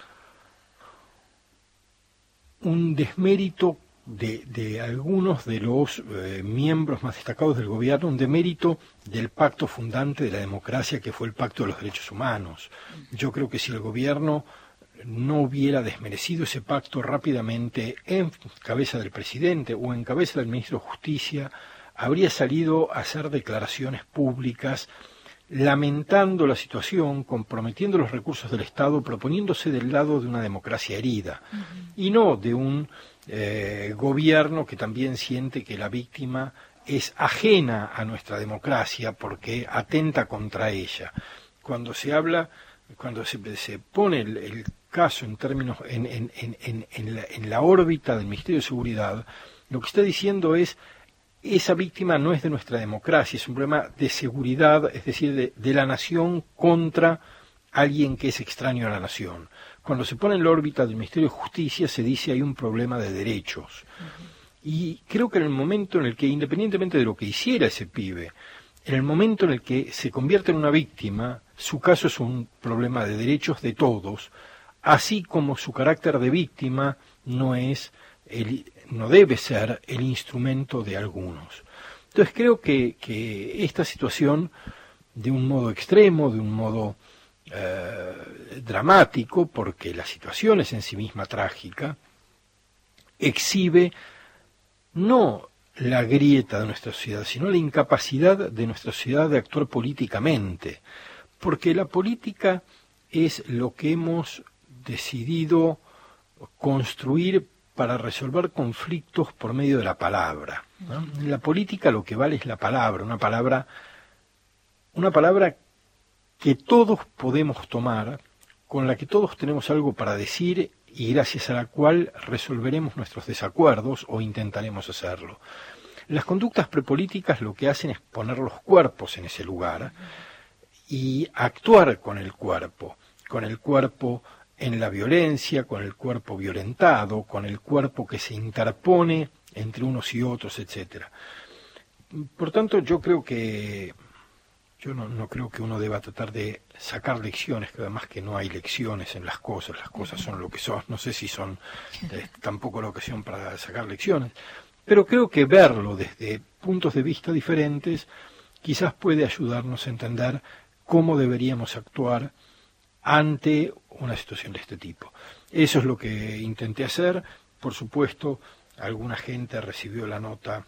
S4: un desmérito de, de algunos de los eh, miembros más destacados del gobierno, un demérito del pacto fundante de la democracia que fue el Pacto de los Derechos Humanos. Yo creo que si el gobierno no hubiera desmerecido ese pacto rápidamente en cabeza del presidente o en cabeza del ministro de Justicia, habría salido a hacer declaraciones públicas lamentando la situación, comprometiendo los recursos del Estado, proponiéndose del lado de una democracia herida, uh-huh. y no de un eh, gobierno que también siente que la víctima es ajena a nuestra democracia porque atenta contra ella. Cuando se habla, cuando se, se pone el, el caso en términos, en, en, en, en, la, en la órbita del Ministerio de Seguridad, lo que está diciendo es, esa víctima no es de nuestra democracia, es un problema de seguridad, es decir, de, de la nación contra alguien que es extraño a la nación. Cuando se pone en la órbita del Ministerio de Justicia se dice hay un problema de derechos. Uh-huh. Y creo que en el momento en el que, independientemente de lo que hiciera ese pibe, en el momento en el que se convierte en una víctima, su caso es un problema de derechos de todos, así como su carácter de víctima no es el, no debe ser el instrumento de algunos. Entonces creo que, que esta situación, de un modo extremo, de un modo eh, dramático, porque la situación es en sí misma trágica, exhibe no la grieta de nuestra sociedad, sino la incapacidad de nuestra sociedad de actuar políticamente, porque la política es lo que hemos decidido construir para resolver conflictos por medio de la palabra, ¿no? En la política lo que vale es la palabra, una palabra, una palabra que todos podemos tomar, con la que todos tenemos algo para decir y gracias a la cual resolveremos nuestros desacuerdos o intentaremos hacerlo. Las conductas prepolíticas lo que hacen es poner los cuerpos en ese lugar y actuar con el cuerpo, con el cuerpo en la violencia, con el cuerpo violentado, con el cuerpo que se interpone entre unos y otros, etcétera. Por tanto, yo creo que Yo no, no creo que uno deba tratar de sacar lecciones, que además que no hay lecciones en las cosas, las cosas son lo que son, no sé si son eh, tampoco la ocasión para sacar lecciones, pero creo que verlo desde puntos de vista diferentes quizás puede ayudarnos a entender cómo deberíamos actuar ante una situación de este tipo. Eso es lo que intenté hacer. Por supuesto, alguna gente recibió la nota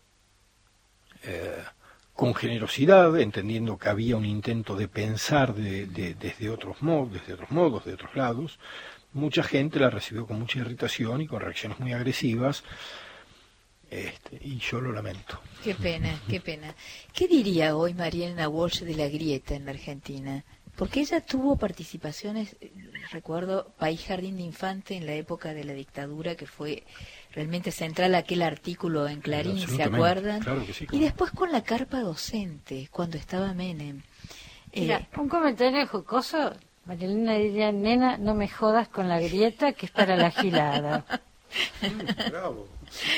S4: eh, con generosidad, entendiendo que había un intento de pensar de, de, desde otros modos, desde otros modos, de otros lados. Mucha gente la recibió con mucha irritación y con reacciones muy agresivas, este, y yo lo lamento.
S1: Qué pena, qué pena. ¿Qué diría hoy Marielena Walsh de la grieta en la Argentina? Porque ella tuvo participaciones, recuerdo, País Jardín de Infante en la época de la dictadura, que fue realmente central aquel artículo en Clarín, ¿se acuerdan? Claro que sí, claro. Y después con la carpa docente, cuando estaba Menem.
S7: Mira, eh, un comentario jocoso, Marielena diría, nena, no me jodas con la grieta, que es para la gilada.
S15: Bravo.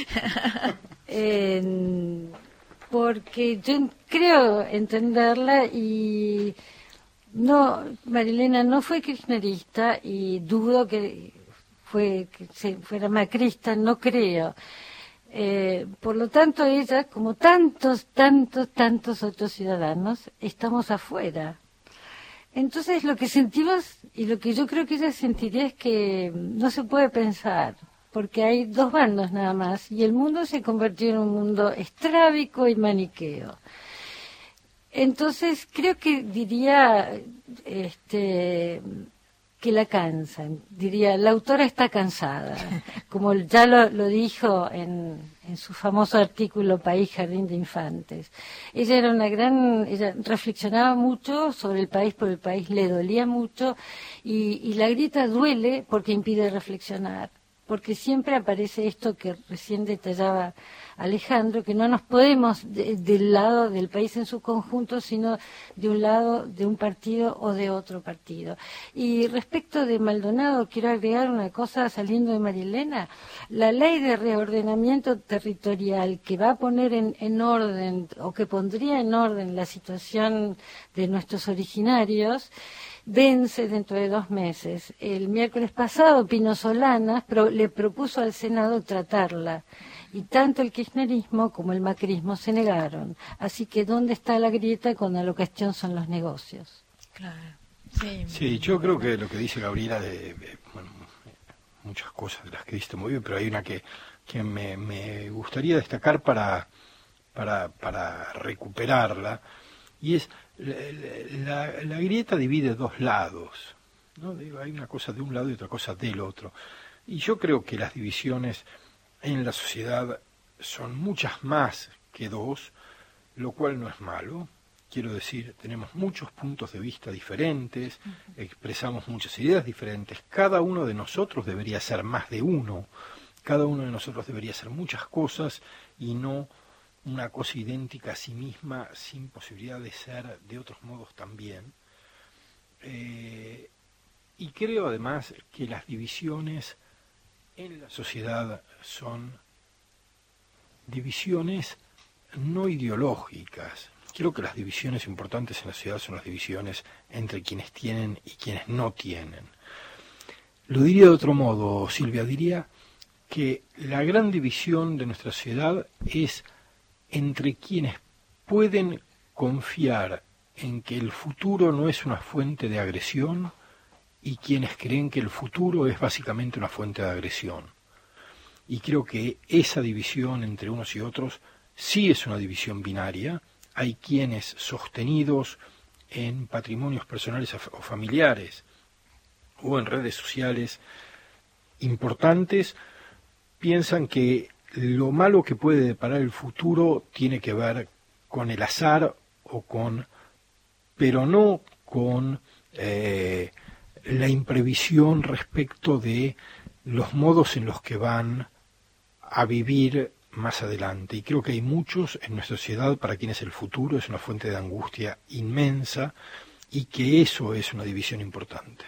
S7: eh, porque yo creo entenderla y... No, Marielena no fue kirchnerista y dudo que fue que se fuera macrista, no creo. Eh, por lo tanto, ella, como tantos, tantos, tantos otros ciudadanos, estamos afuera. Entonces, lo que sentimos y lo que yo creo que ella sentiría es que no se puede pensar, porque hay dos bandos nada más, y el mundo se convirtió en un mundo estrábico y maniqueo. Entonces creo que diría este, que la cansan, diría la autora está cansada, como ya lo, lo dijo en, en su famoso artículo País Jardín de Infantes. Ella era una gran, ella reflexionaba mucho sobre el país, porque el país le dolía mucho y, y la grieta duele porque impide reflexionar, porque siempre aparece esto que recién detallaba Alejandro, que no nos podemos de, del lado del país en su conjunto, sino de un lado de un partido o de otro partido. Y respecto de Maldonado, quiero agregar una cosa saliendo de Marielena. La ley de reordenamiento territorial que va a poner en, en orden, o que pondría en orden la situación de nuestros originarios, vence dentro de dos meses. El miércoles pasado, Pino Solanas pro, le propuso al Senado tratarla. Y tanto el kirchnerismo como el macrismo se negaron. Así que, ¿dónde está la grieta cuando la cuestión son los negocios?
S1: Claro. Sí,
S4: sí, yo creo que lo que dice Gabriela, de, de bueno, muchas cosas de las que viste muy bien, pero hay una que, que me, me gustaría destacar para, para, para recuperarla, y es la, la, la grieta divide dos lados, ¿no? Digo, hay una cosa de un lado y otra cosa del otro. Y yo creo que las divisiones en la sociedad son muchas más que dos, lo cual no es malo. Quiero decir, tenemos muchos puntos de vista diferentes, expresamos muchas ideas diferentes. Cada uno de nosotros debería ser más de uno. Cada uno de nosotros debería ser muchas cosas y no una cosa idéntica a sí misma sin posibilidad de ser de otros modos también. Eh, y creo además que las divisiones en la sociedad son divisiones no ideológicas. Creo que las divisiones importantes en la sociedad son las divisiones entre quienes tienen y quienes no tienen. Lo diría de otro modo, Silvia, diría que la gran división de nuestra sociedad es entre quienes pueden confiar en que el futuro no es una fuente de agresión y quienes creen que el futuro es básicamente una fuente de agresión. Y creo que esa división entre unos y otros sí es una división binaria. Hay quienes, sostenidos en patrimonios personales o familiares o en redes sociales importantes, piensan que lo malo que puede deparar el futuro tiene que ver con el azar o con, pero no con eh, la imprevisión respecto de los modos en los que van a vivir más adelante. Y creo que hay muchos en nuestra sociedad para quienes el futuro es una fuente de angustia inmensa y que eso es una división importante.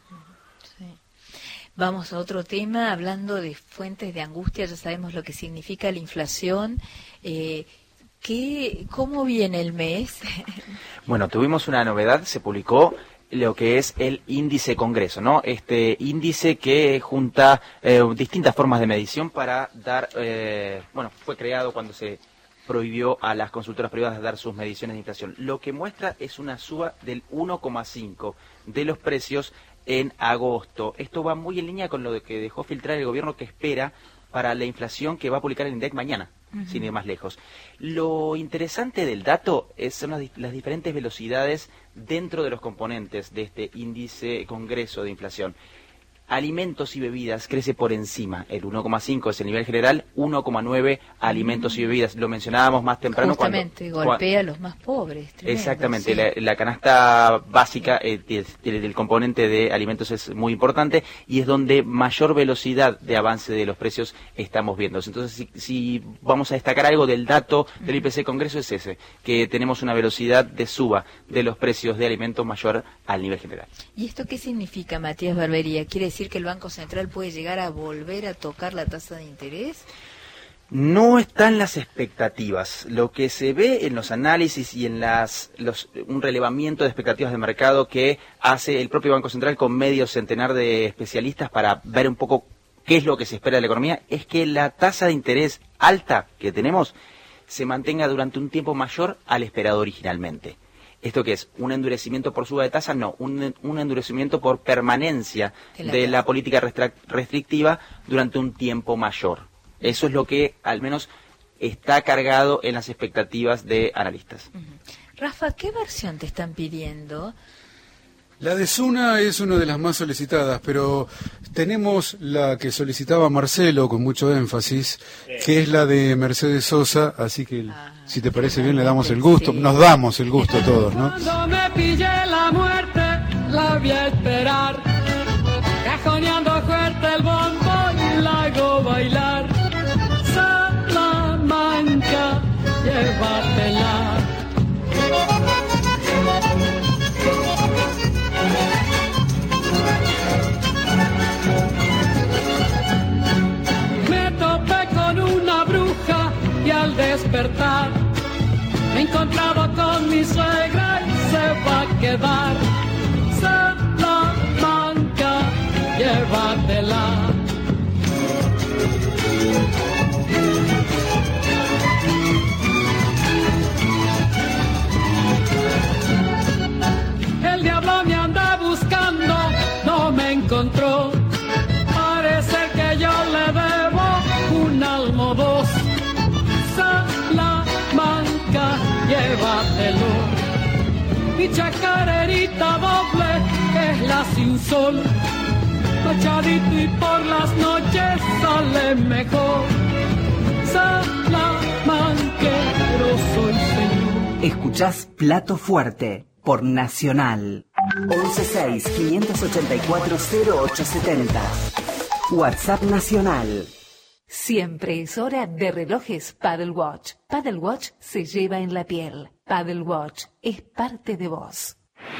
S1: Sí. Vamos a otro tema, hablando de fuentes de angustia. Ya sabemos lo que significa la inflación. Eh, ¿qué, ¿Cómo viene el mes?
S2: Bueno, tuvimos una novedad, se publicó lo que es el índice Congreso, ¿no? Este índice que junta eh, distintas formas de medición para dar, eh, bueno, fue creado cuando se prohibió a las consultoras privadas dar sus mediciones de inflación. Lo que muestra es una suba del uno coma cinco de los precios en agosto. Esto va muy en línea con lo que dejó filtrar el gobierno, que espera para la inflación que va a publicar el INDEC mañana, uh-huh. sin ir más lejos. Lo interesante del dato es, son las, las diferentes velocidades dentro de los componentes de este índice Congreso de inflación. Alimentos y bebidas crece por encima, el uno coma cinco es el nivel general, uno coma nueve alimentos y bebidas. Lo mencionábamos más temprano.
S1: Justamente,
S2: cuando,
S1: golpea
S2: cuando,
S1: a los más pobres. Tremendo,
S2: exactamente,
S1: sí.
S2: la, la canasta básica eh, del, del componente de alimentos es muy importante y es donde mayor velocidad de avance de los precios estamos viendo. Entonces, si, si vamos a destacar algo del dato del I P C Congreso es ese, que tenemos una velocidad de suba de los precios de alimentos mayor al nivel general.
S1: ¿Y esto qué significa, Matías Barbería? ¿Quiere decir que el Banco Central puede llegar a volver a tocar la tasa de interés?
S2: No están las expectativas. Lo que se ve en los análisis y en las los, un relevamiento de expectativas de mercado que hace el propio Banco Central con medio centenar de especialistas para ver un poco qué es lo que se espera de la economía, es que la tasa de interés alta que tenemos se mantenga durante un tiempo mayor al esperado originalmente. ¿Esto qué es? ¿Un endurecimiento por suba de tasa? No, un, un endurecimiento por permanencia de la, de la política restrictiva durante un tiempo mayor. Eso es lo que al menos está cargado en las expectativas de analistas.
S1: Uh-huh. Rafa, ¿qué versión te están pidiendo?
S15: La de Suna es una de las más solicitadas, pero tenemos la que solicitaba Marcelo con mucho énfasis, que es la de Mercedes Sosa, así que ah, si te parece bien le damos el gusto, sí. Nos damos el gusto todos, ¿no?
S8: Cuando me pille la muerte, la voy a esperar, cajoneando fuerte el bombo y la hago bailar. Salamanca, llévatela. Y al despertar me he encontrado con mi suegra y se va a quedar. Salamanca, llévatela. El diablo me anda buscando, no me encontró. Parece que yo le debo un almo dos. Salamanca, llévatelo. Mi chacarerita doble es la sin sol. agachadito y por las noches sale mejor. Salamanquero soy, señor.
S5: Escuchás Plato Fuerte por Nacional. once seis, quinientos ochenta y cuatro, cero ocho setenta. WhatsApp Nacional.
S12: Siempre es hora de relojes Paddle Watch. Paddle Watch se lleva en la piel. Paddle Watch es parte de vos.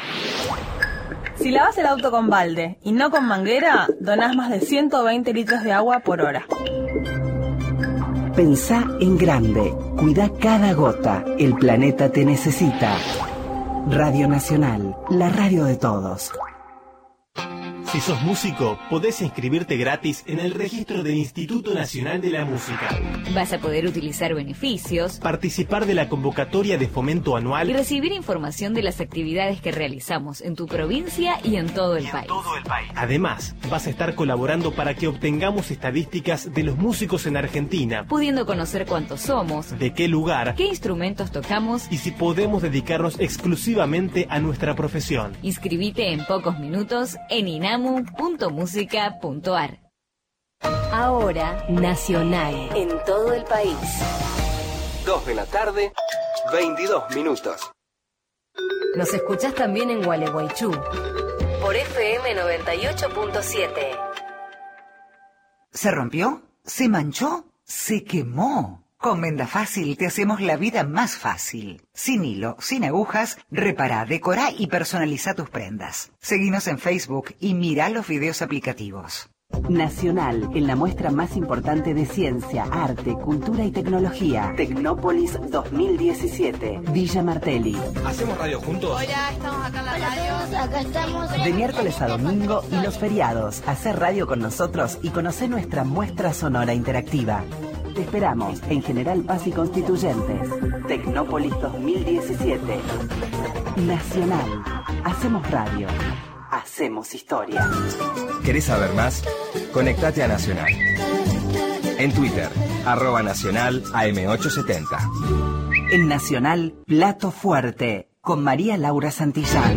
S9: Si lavas el auto con balde y no con manguera, donás más de ciento veinte litros de agua por hora.
S5: Pensá en grande. Cuida cada gota. El planeta te necesita. Radio Nacional, la radio de todos.
S10: Si sos músico, podés inscribirte gratis en el registro del Instituto Nacional de la Música.
S16: Vas a poder utilizar beneficios,
S10: participar de la convocatoria de fomento anual
S16: y recibir información de las actividades que realizamos en tu provincia y en todo el,
S10: y en
S16: país.
S10: todo el país. Además, vas a estar colaborando para que obtengamos estadísticas de los músicos en Argentina,
S16: pudiendo conocer cuántos somos,
S10: de qué lugar,
S16: qué instrumentos tocamos
S10: y si podemos dedicarnos exclusivamente a nuestra profesión.
S16: Inscribite en pocos minutos en inamu punto música punto ar.
S12: Ahora, Nacional, en todo el país.
S13: dos de la tarde, veintidós minutos.
S12: Nos escuchás también en Gualeguaychú, por F M noventa y ocho punto siete.
S22: ¿Se rompió? ¿Se manchó? ¿Se quemó? Con Venda Fácil te hacemos la vida más fácil. Sin hilo, sin agujas, repará, decorá y personaliza tus prendas. Seguinos en Facebook y mirá los videos aplicativos.
S5: Nacional, en la muestra más importante de ciencia, arte, cultura y tecnología. Tecnópolis dos mil diecisiete. Villa Martelli.
S10: ¿Hacemos radio juntos?
S25: Hola, estamos acá en la radio. Acá estamos.
S5: De miércoles a domingo y los feriados. Hacer radio con nosotros y conocer nuestra muestra sonora interactiva. Te esperamos en General Paz y Constituyentes. Tecnópolis dos mil diecisiete. Nacional. Hacemos radio. Hacemos historia.
S13: ¿Querés saber más? Conectate a Nacional. En Twitter, arroba Nacional A M ochocientos setenta.
S5: En Nacional, Plato Fuerte, con María Laura Santillán.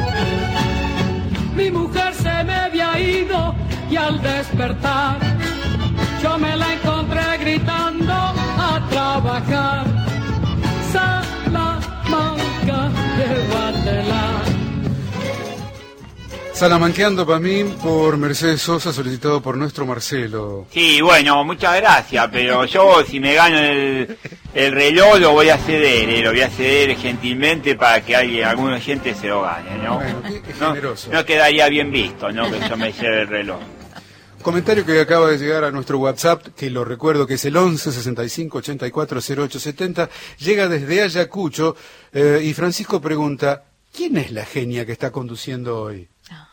S8: Mi mujer se me había ido y al despertar yo me la encontré gritando a trabajar. Salamanca, llévatela.
S15: Salamanqueando para mí por Mercedes Sosa, solicitado por nuestro Marcelo.
S26: Sí, bueno, muchas gracias, pero yo si me gano el, el reloj lo voy a ceder, eh, lo voy a ceder gentilmente para que alguien, algún gente se lo gane, ¿no?
S15: Bueno, qué, qué
S26: no,
S15: generoso.
S26: no quedaría bien visto, ¿no? Que yo me lleve el reloj.
S15: Comentario que acaba de llegar a nuestro WhatsApp, que lo recuerdo que es el once sesenta y cinco ochenta y cuatro cero ocho setenta, llega desde Ayacucho, eh, y Francisco pregunta, ¿quién es la genia que está conduciendo hoy?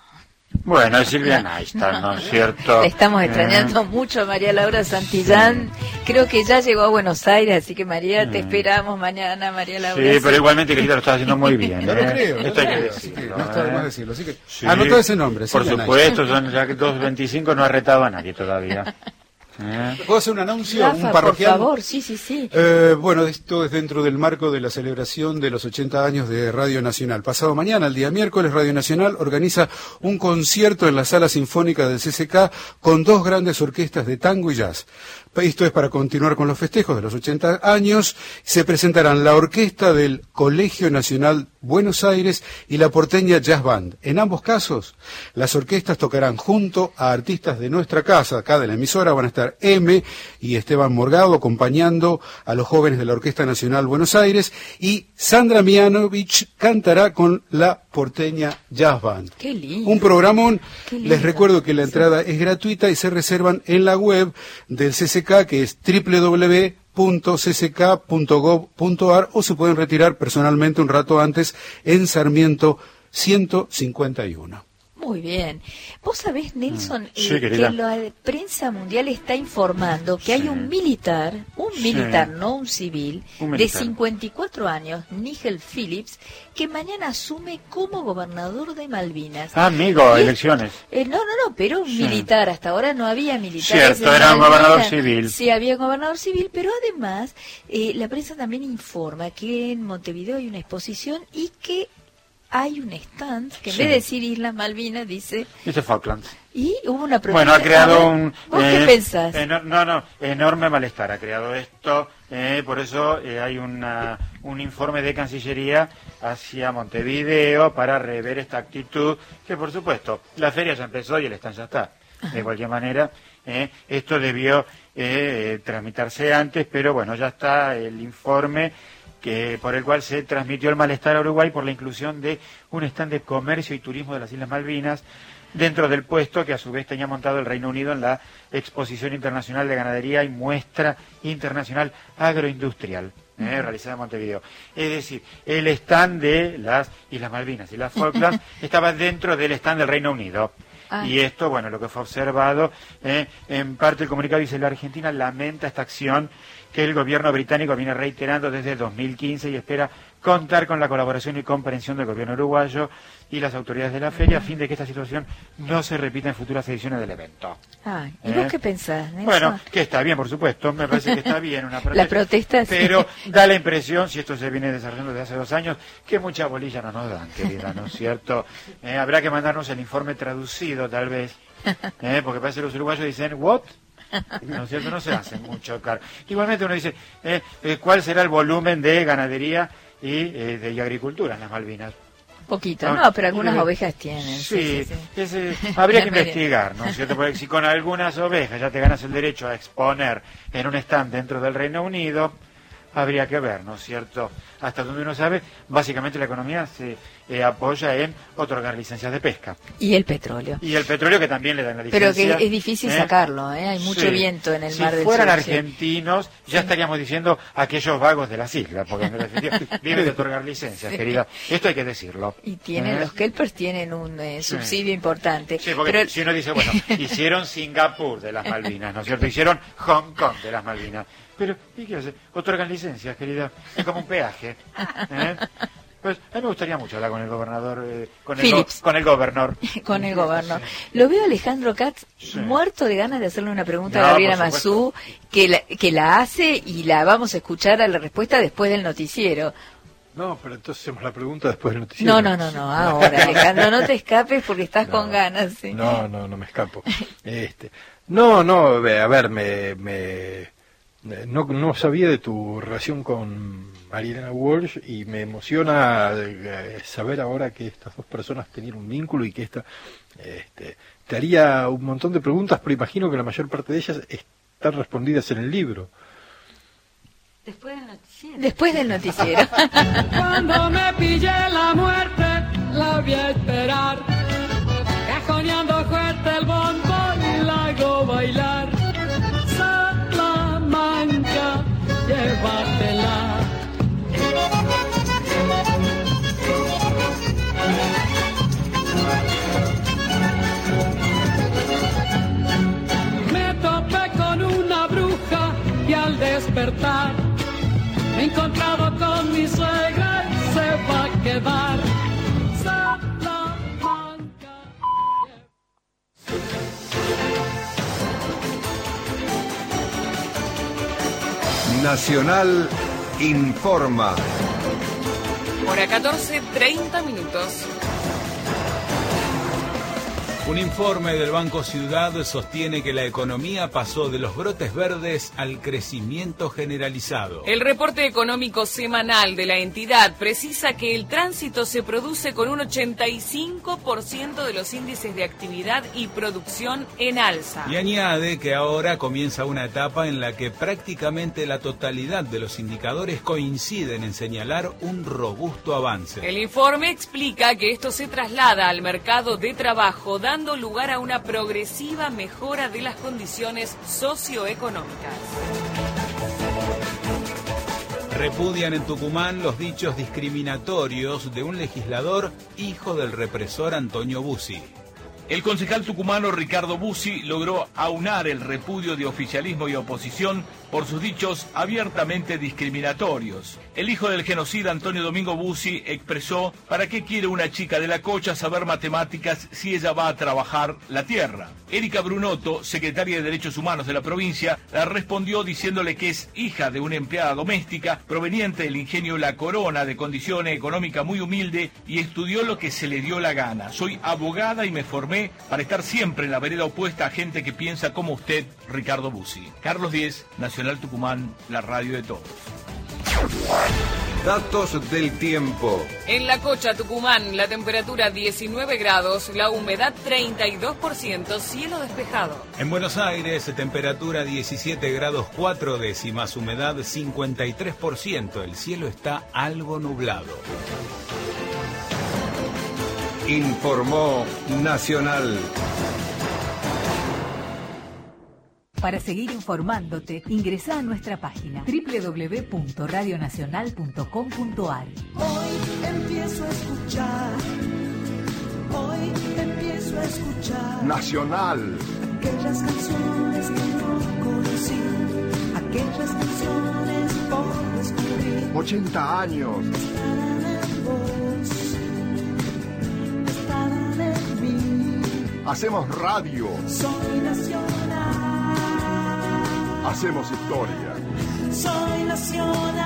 S24: Bueno, es Silvia Neistat, ¿no es cierto?
S1: Le estamos extrañando
S24: Eh,
S1: mucho a María Laura Santillán. Creo que ya llegó a Buenos Aires, así que María, te
S24: Mm.
S1: esperamos mañana, María Laura.
S24: Sí, pero igualmente, querida, lo estás haciendo muy bien.
S15: No lo
S24: ¿eh?
S15: creo, no
S24: Esto hay
S15: lo
S24: que
S15: creo, así que
S24: decirlo,
S15: no está de
S24: ¿eh?
S15: más decirlo, así que
S24: Sí,
S15: anotá ese nombre,
S24: por
S15: Silvia
S24: supuesto,
S15: Neistat.
S24: son ya que dos veinticinco no ha retado a nadie todavía. ¿Eh?
S15: ¿Puedo hacer un anuncio?
S1: Rafa,
S15: un
S1: por
S15: parroquial.
S1: favor, sí, sí, sí.
S15: Eh, bueno, esto es dentro del marco de la celebración de los ochenta años de Radio Nacional. Pasado mañana, el día miércoles, Radio Nacional organiza un concierto en la Sala Sinfónica del C C K con dos grandes orquestas de tango y jazz. Esto es para continuar con los festejos de los ochenta años. Se presentarán la orquesta del Colegio Nacional Buenos Aires y la porteña Jazz Band. En ambos casos, las orquestas tocarán junto a artistas de nuestra casa, acá de la emisora. Van a estar M y Esteban Morgado acompañando a los jóvenes de la Orquesta Nacional Buenos Aires, y Sandra Mianovich cantará con la porteña Jazz Band.
S1: Qué lindo.
S15: Un programón.
S1: Qué lindo.
S15: Les recuerdo que la entrada es gratuita y se reservan en la web del C C K, que es doble u doble u doble u punto c c k punto gov punto a r, o se pueden retirar personalmente un rato antes en Sarmiento ciento cincuenta y uno.
S1: Muy bien. Vos sabés, Nelson, eh,
S24: Sí,
S1: que
S24: querida.
S1: la prensa mundial está informando que hay
S24: Sí.
S1: un militar, un
S24: Sí.
S1: militar, no un civil,
S24: Un
S1: de
S24: militar.
S1: cincuenta y cuatro años, Nigel Phillips, que mañana asume como gobernador de Malvinas.
S24: Ah, amigo,
S1: Y-
S24: elecciones.
S1: Eh, no, no, no, pero un
S24: Sí.
S1: militar. Hasta ahora no había militares.
S24: Cierto,
S1: en
S24: era un
S1: Malvinas.
S24: gobernador civil.
S1: Sí, había un gobernador civil, pero además eh, la prensa también informa que en Montevideo hay una exposición y que hay un stand que en
S24: Sí.
S1: vez de decir Islas Malvinas dice...
S24: Dice Falklands.
S1: Y hubo una protesta.
S24: Bueno, ha creado
S1: A ver,
S24: un...
S1: ¿Vos qué pensás?
S24: eno- no, no, enorme malestar ha creado esto. eh, por eso eh, hay una, un informe de Cancillería hacia Montevideo para rever esta actitud, que por supuesto, la feria ya empezó y el stand ya está. De cualquier manera, eh, esto debió eh, eh, tramitarse antes, pero bueno, ya está el informe que por el cual se transmitió el malestar a Uruguay por la inclusión de un stand de comercio y turismo de las Islas Malvinas dentro del puesto que a su vez tenía montado el Reino Unido en la Exposición Internacional de Ganadería y Muestra Internacional Agroindustrial, eh, realizada en Montevideo. Es decir, el stand de las Islas Malvinas y las Falklands estaba dentro del stand del Reino Unido.
S1: Ah.
S24: Y esto, bueno, lo que fue observado, eh, en parte el comunicado dice, la Argentina lamenta esta acción que el gobierno británico viene reiterando desde dos mil quince y espera contar con la colaboración y comprensión del gobierno uruguayo y las autoridades de la feria a fin de que esta situación no se repita en futuras ediciones del evento.
S1: Ay, ¿y
S24: ¿Eh?
S1: vos qué pensás, Nelson?
S24: Bueno, que está bien, por supuesto, me parece que está bien una protesta.
S1: La protesta, sí.
S24: Pero da la impresión, si esto se viene desarrollando desde hace dos años, que mucha bolilla no nos dan, querida, ¿no es cierto? Eh, habrá que mandarnos el informe traducido, tal vez, eh, porque parece que los uruguayos dicen, ¿what? ¿No es cierto? No se hacen mucho cargo. Igualmente uno dice, eh, eh, ¿cuál será el volumen de ganadería y eh, de y agricultura en las Malvinas?
S1: Poquito,
S24: No,
S1: no, pero algunas
S24: y-
S1: ovejas tienen.
S24: Sí,
S1: Sí, sí, sí.
S24: ese- habría que
S1: Miren.
S24: investigar, ¿no es cierto? Porque si con algunas ovejas ya te ganas el derecho a exponer en un stand dentro del Reino Unido, habría que ver, ¿no es cierto? Hasta donde uno sabe, básicamente la economía se eh, apoya en otorgar licencias de pesca.
S1: Y el petróleo.
S24: Y el petróleo que también le dan la
S1: Pero
S24: licencia.
S1: que es difícil
S24: ¿eh?
S1: sacarlo, ¿eh? Hay mucho
S24: Sí.
S1: viento en el
S24: si
S1: mar del
S24: fueran
S1: Sur, sí.
S24: argentinos, ya estaríamos diciendo aquellos vagos de las islas, porque en definitiva viven de otorgar licencias,
S1: Sí.
S24: querida. Esto hay que decirlo.
S1: Y tienen,
S24: ¿eh?
S1: los kelpers tienen un eh,
S24: Sí.
S1: subsidio importante.
S24: Sí, porque
S1: Pero
S24: si uno dice, bueno, hicieron Singapur de las Malvinas, ¿no es cierto? Hicieron Hong Kong de las Malvinas. Pero, ¿y qué hace? Otorgan licencias, querida. Es como un peaje. ¿eh? Pues a mí me gustaría mucho hablar con el gobernador, eh, con, el go-
S1: Phillips.
S24: con el gobernador.
S1: con el gobernador. Lo veo a Alejandro Katz
S24: Sí.
S1: muerto de ganas de hacerle una pregunta
S24: No,
S1: a Gabriela
S24: por
S1: Mazú, que la, que la hace y la vamos a escuchar a la respuesta después del noticiero.
S4: No, pero entonces hacemos la pregunta después del noticiero.
S1: No, no, no, no, ahora, Alejandro, no te escapes porque estás
S4: No.
S1: con ganas. ¿sí?
S4: No, no, no me escapo. Este, no, no, ve, a ver, me, me no, no sabía de tu relación con Marielena Walsh y me emociona eh, saber ahora que estas dos personas tenían un vínculo y que esta este, te haría un montón de preguntas, pero imagino que la mayor parte de ellas están respondidas en el libro.
S7: Después del noticiero.
S1: Después del noticiero.
S8: Cuando me pillé la muerte, la voy a esperar. Cajoneando fuerte el bombo y la hago bailar. Salamanca, llévatela. Me topé con una bruja y al despertar me he encontrado con mi suegra y se va a quedar. Salamanca.
S17: Nacional informa.
S19: Hora catorce, treinta minutos.
S3: Un informe del Banco Ciudad sostiene que la economía pasó de los brotes verdes al crecimiento generalizado.
S19: El reporte económico semanal de la entidad precisa que el tránsito se produce con un ochenta y cinco por ciento de los índices de actividad y producción en alza.
S3: Y añade que ahora comienza una etapa en la que prácticamente la totalidad de los indicadores coinciden en señalar un robusto avance.
S19: El informe explica que esto se traslada al mercado de trabajo, dando lugar a una progresiva mejora de las condiciones socioeconómicas.
S3: Repudian en Tucumán los dichos discriminatorios de un legislador hijo del represor Antonio Bussi. El concejal tucumano Ricardo Bussi logró aunar el repudio de oficialismo y oposición por sus dichos abiertamente discriminatorios. El hijo del genocida Antonio Domingo Bussi expresó: ¿para qué quiere una chica de la Cocha saber matemáticas si ella va a trabajar la tierra? Erika Brunotto, secretaria de Derechos Humanos de la provincia, la respondió diciéndole que es hija de una empleada doméstica proveniente del ingenio La Corona, de condición económica muy humilde, y estudió lo que se le dio la gana. Soy abogada y me formé para estar siempre en la vereda opuesta a gente que piensa como usted, Ricardo Bussi. Carlos Diez, Nacional Tucumán, la radio de todos.
S17: Datos del tiempo.
S19: En La Cocha, Tucumán, la temperatura diecinueve grados, la humedad treinta y dos por ciento, cielo despejado.
S3: En Buenos Aires, temperatura diecisiete grados cuatro décimas, humedad cincuenta y tres por ciento, el cielo está algo nublado.
S17: Informó Nacional.
S12: Para seguir informándote, ingresa a nuestra página doble u doble u doble u punto radio nacional punto com punto a r.
S14: Hoy empiezo a escuchar, hoy empiezo a escuchar
S17: Nacional.
S14: aquellas canciones que no conocí, aquellas canciones por descubrir.
S17: ochenta años.
S14: Estarán en vos, estarán en mí.
S17: Hacemos radio.
S14: Soy nacional.
S17: Hacemos historia.
S14: Soy nacional,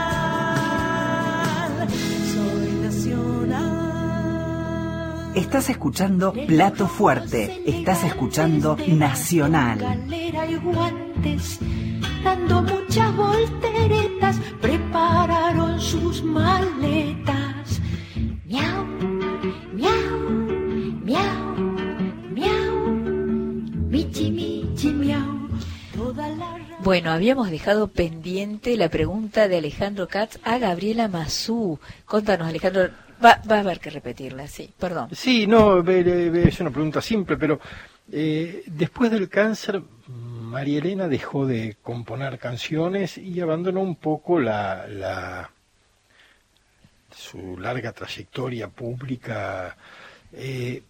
S14: soy nacional.
S22: Estás escuchando Plato Fuerte, estás escuchando Nacional.
S6: Galera y guantes, dando muchas volteretas, prepararon sus maletas. Miau, miau, miau, miau, michi, michi, miau. Toda la
S1: Bueno, habíamos dejado pendiente la pregunta de Alejandro Katz a Gabriela Mazú. Contanos, Alejandro, va, va a haber que repetirla, sí, perdón.
S4: Sí, no, es una pregunta simple, pero eh, después del cáncer, María Elena dejó de componer canciones y abandonó un poco la, la su larga trayectoria pública. Eh,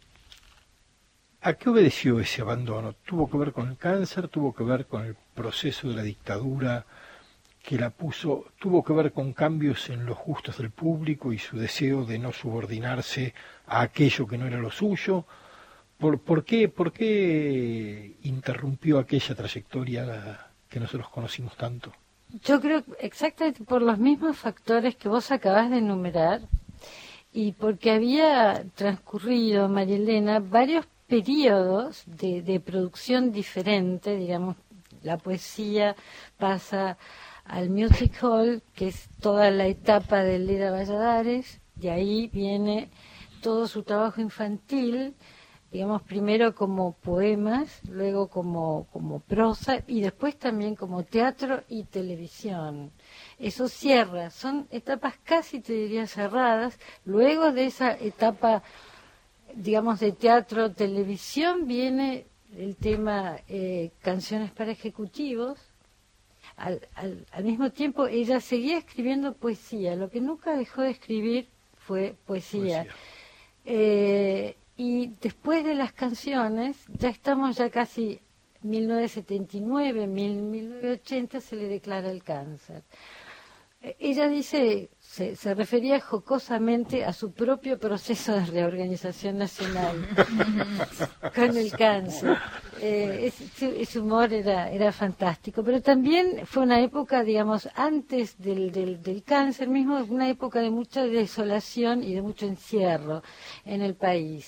S4: ¿A qué obedeció ese abandono? ¿Tuvo que ver con el cáncer? ¿Tuvo que ver con el proceso de la dictadura que la puso? ¿Tuvo que ver con cambios en los gustos del público y su deseo de no subordinarse a aquello que no era lo suyo? ¿Por, por qué, por qué interrumpió aquella trayectoria que nosotros conocimos tanto?
S7: Yo creo exactamente por los mismos factores que vos acabás de enumerar y porque había transcurrido, María Elena, varios periodos de, de producción diferente, digamos, la poesía pasa al music hall, que es toda la etapa de Leda Valladares, de ahí viene todo su trabajo infantil, digamos, primero como poemas, luego como, como prosa y después también como teatro y televisión. Eso cierra, son etapas casi, te diría, cerradas. Luego de esa etapa, digamos, de teatro, televisión, viene el tema eh, canciones para ejecutivos. Al, al, al mismo tiempo, ella seguía escribiendo poesía. Lo que nunca dejó de escribir fue poesía. poesía. Eh, y después de las canciones, ya estamos ya casi mil novecientos setenta y nueve, mil novecientos ochenta, se le declara el cáncer. Eh, ella dice... Se, se refería jocosamente a su propio proceso de reorganización nacional con el cáncer. Eh, ese, ese humor era, era fantástico, pero también fue una época, digamos, antes del, del, del cáncer mismo, una época de mucha desolación y de mucho encierro en el país.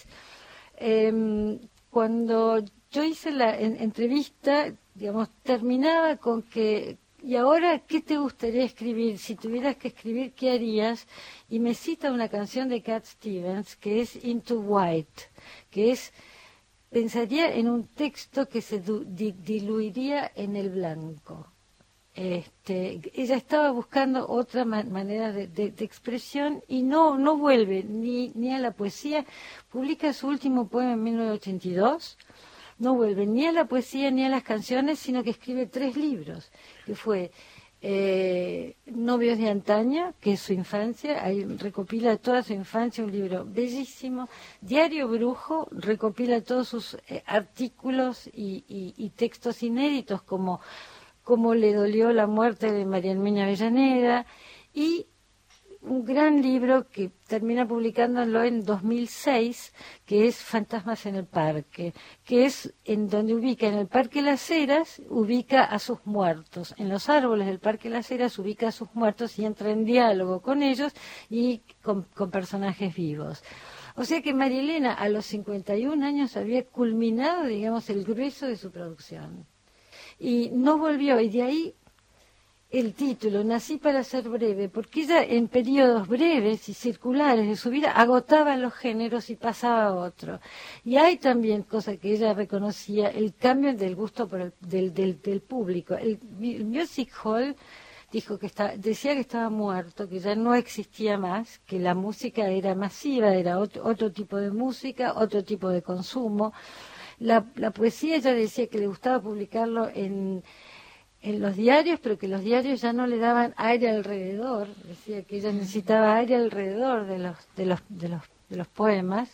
S7: Eh, cuando yo hice la en, entrevista, digamos, terminaba con que... ¿Y ahora qué te gustaría escribir? Si tuvieras que escribir, ¿qué harías? Y me cita una canción de Cat Stevens que es Into White, que es, pensaría en un texto que se du, di, diluiría en el blanco. Este, ella estaba buscando otra man, manera de, de, de expresión y no, no vuelve ni, ni a la poesía. Publica su último poema en mil novecientos ochenta y dos. No vuelve ni a la poesía ni a las canciones, sino que escribe tres libros, que fue Eh, Novios de antaño, que es su infancia, ahí recopila toda su infancia, un libro bellísimo. Diario Brujo recopila todos sus eh, artículos y, y, y textos inéditos, como cómo le dolió la muerte de María Herminia Avellaneda, y un gran libro que termina publicándolo en dos mil seis, que es Fantasmas en el Parque, que es en donde ubica, en el Parque Las Heras, ubica a sus muertos. En los árboles del Parque Las Heras ubica a sus muertos y entra en diálogo con ellos y con, con personajes vivos. O sea que María Elena a los cincuenta y un años había culminado, digamos, el grueso de su producción. Y no volvió, y de ahí el título, Nací para ser breve, porque ella en periodos breves y circulares de su vida agotaba los géneros y pasaba a otro. Y hay también, cosa que ella reconocía, el cambio del gusto por el, del, del, del público. El, el music hall dijo que está, decía que estaba muerto, que ya no existía más, que la música era masiva, era otro, otro tipo de música, otro tipo de consumo. La, la poesía, ella decía que le gustaba publicarlo en en los diarios, pero que los diarios ya no le daban aire alrededor, decía que ella necesitaba aire alrededor de los de los de los de los poemas.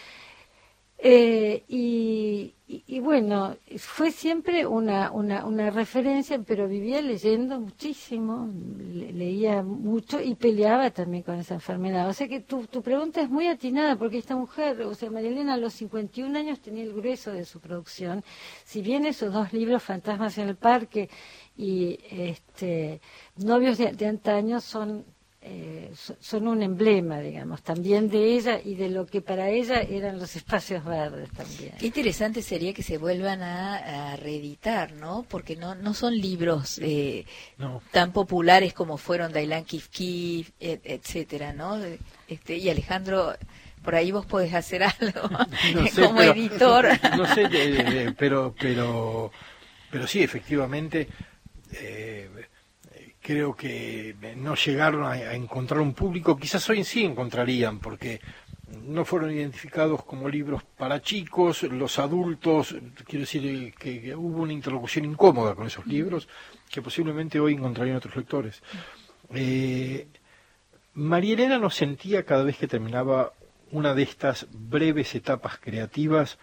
S7: Eh, y, y, y bueno, fue siempre una, una, una referencia, pero vivía leyendo muchísimo, le, leía mucho y peleaba también con esa enfermedad. O sea que tu, tu pregunta es muy atinada, porque esta mujer, o sea, María Elena a los cincuenta y un años tenía el grueso de su producción. Si bien esos dos libros, Fantasmas en el Parque y este Novios de, de antaño, son... Eh, son un emblema, digamos, también de ella y de lo que para ella eran los espacios verdes también.
S1: Qué interesante sería que se vuelvan a, a reeditar, ¿no? Porque no no son libros eh, no. tan populares como fueron Dailan Kif Kif, et, etcétera, ¿no? Este, y Alejandro, por ahí vos podés hacer algo no sé, como
S4: pero,
S1: editor.
S4: No sé, eh, eh, pero pero pero sí, efectivamente. Eh, Creo que no llegaron a, a encontrar un público, quizás hoy sí encontrarían, porque no fueron identificados como libros para chicos, los adultos, quiero decir que, que hubo una interlocución incómoda con esos libros, que posiblemente hoy encontrarían otros lectores. Eh, María Elena nos sentía cada vez que terminaba una de estas breves etapas creativas,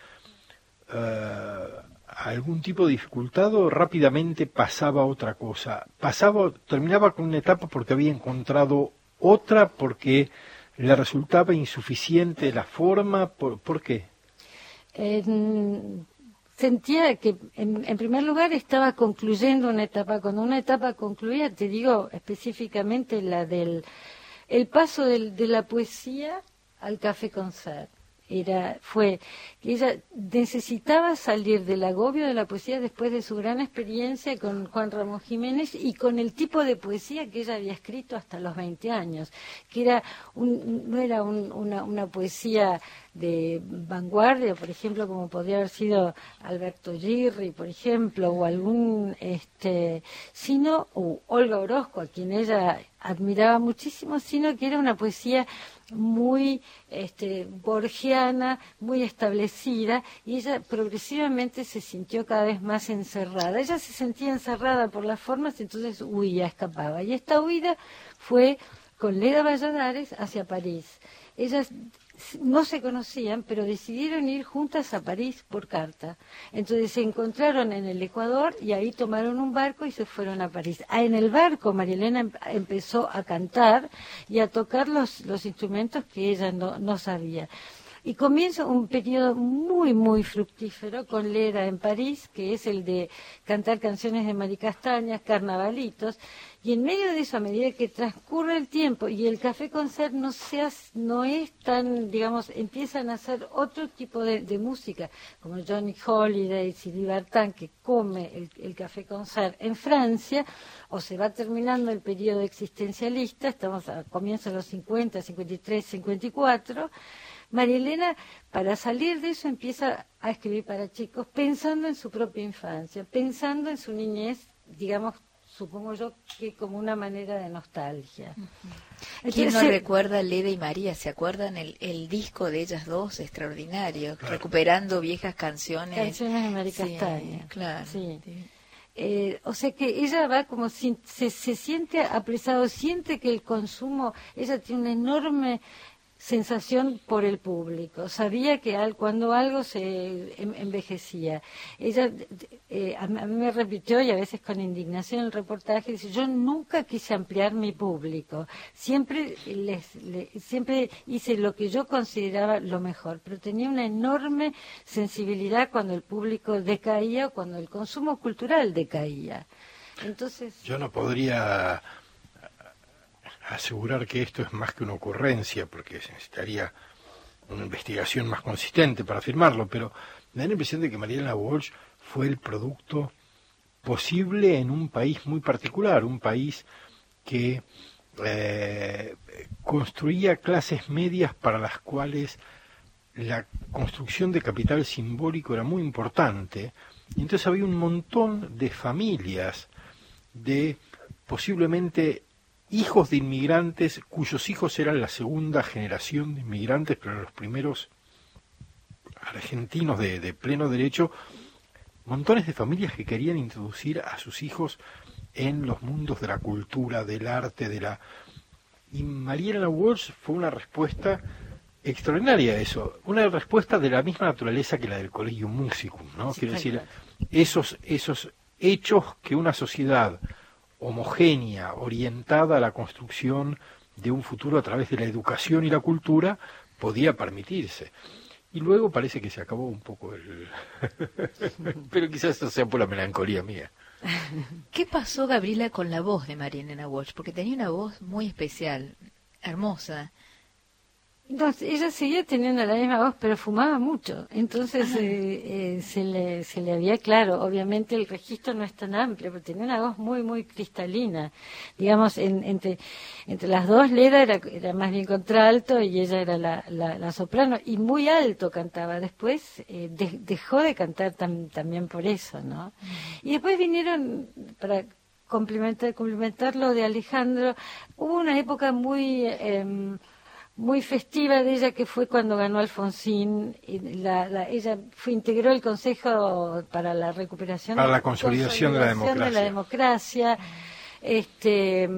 S4: uh, algún tipo de dificultad o rápidamente pasaba a otra cosa. Pasaba, terminaba con una etapa porque había encontrado otra, porque le resultaba insuficiente la forma. ¿Por, ¿por qué?
S7: Eh, sentía que, en, en primer lugar, estaba concluyendo una etapa. Cuando una etapa concluía, te digo específicamente la del el paso del, de la poesía al café concert. Era, fue que ella necesitaba salir del agobio de la poesía después de su gran experiencia con Juan Ramón Jiménez y con el tipo de poesía que ella había escrito hasta los veinte años, que era un, no era un, una, una poesía de vanguardia, por ejemplo, como podría haber sido Alberto Girri, por ejemplo, o algún, este, sino, o Olga Orozco, a quien ella admiraba muchísimo, sino que era una poesía muy este, borgiana, muy establecida, y ella progresivamente se sintió cada vez más encerrada. Ella se sentía encerrada por las formas, entonces huía, escapaba. Y esta huida fue con Leda Valladares hacia París. Ellas no se conocían, pero decidieron ir juntas a París por carta. Entonces se encontraron en el Ecuador y ahí tomaron un barco y se fueron a París. Ah, en el barco María Elena em- empezó a cantar y a tocar los, los instrumentos que ella no, no sabía. Y comienza un periodo muy, muy fructífero con Leda en París, que es el de cantar canciones de Maricastañas, carnavalitos, y en medio de eso, a medida que transcurre el tiempo y el café concert no, seas, no es tan, digamos, empiezan a hacer otro tipo de, de música, como Johnny Holiday, Sylvie Vartan, que come el, el café concert en Francia, o se va terminando el periodo existencialista, estamos a comienzos de los cincuenta, cincuenta y tres, cincuenta y cuatro, María Elena, para salir de eso, empieza a escribir para chicos, pensando en su propia infancia, pensando en su niñez, digamos, supongo yo que como una manera de nostalgia.
S1: Uh-huh. ¿Quién no recuerda Leda y María? ¿Se acuerdan el, el disco de ellas dos? Extraordinario, claro. Recuperando viejas canciones.
S7: Canciones de Maricastaña.
S1: Sí, claro.
S7: Sí.
S1: Sí.
S7: Eh, o sea que ella va como si, se, se siente apresado, siente que el consumo, ella tiene una enorme sensación por el público, sabía que al, cuando algo se em, envejecía, ella eh, a, a mí me repitió, y a veces con indignación, el reportaje, dice, yo nunca quise ampliar mi público, siempre les, les siempre hice lo que yo consideraba lo mejor, pero tenía una enorme sensibilidad cuando el público decaía o cuando el consumo cultural decaía. Entonces
S4: yo no podría asegurar que esto es más que una ocurrencia, porque se necesitaría una investigación más consistente para afirmarlo, pero me da la impresión de que Marielena Walsh fue el producto posible en un país muy particular, un país que eh, construía clases medias para las cuales la construcción de capital simbólico era muy importante, y entonces había un montón de familias, de posiblemente hijos de inmigrantes cuyos hijos eran la segunda generación de inmigrantes, pero eran los primeros argentinos de, de pleno derecho, montones de familias que querían introducir a sus hijos en los mundos de la cultura, del arte, de la... Y Marielena Walsh fue una respuesta extraordinaria a eso, una respuesta de la misma naturaleza que la del Collegium Musicum, ¿no? Sí, quiero decir, esos, esos hechos que una sociedad homogénea, orientada a la construcción de un futuro a través de la educación y la cultura, podía permitirse. Y luego parece que se acabó un poco el... Pero quizás eso sea por la melancolía mía.
S1: ¿Qué pasó, Gabriela, con la voz de Marielena Walsh? Porque tenía una voz muy especial, hermosa.
S7: Entonces, ella seguía teniendo la misma voz, pero fumaba mucho. Entonces eh, eh, se le se le había, claro, obviamente el registro no es tan amplio, pero tenía una voz muy, muy cristalina. Digamos, en, entre entre las dos, Leda era, era más bien contralto y ella era la, la, la soprano, y muy alto cantaba. Después eh, de, dejó de cantar tam, también por eso, ¿no? Y después vinieron, para complementar, complementar lo de Alejandro, hubo una época muy... Eh, muy festiva de ella, que fue cuando ganó Alfonsín. Y la, la, ella fue, integró el Consejo para la recuperación,
S4: para la consolidación, consolidación de la democracia,
S7: de la democracia este,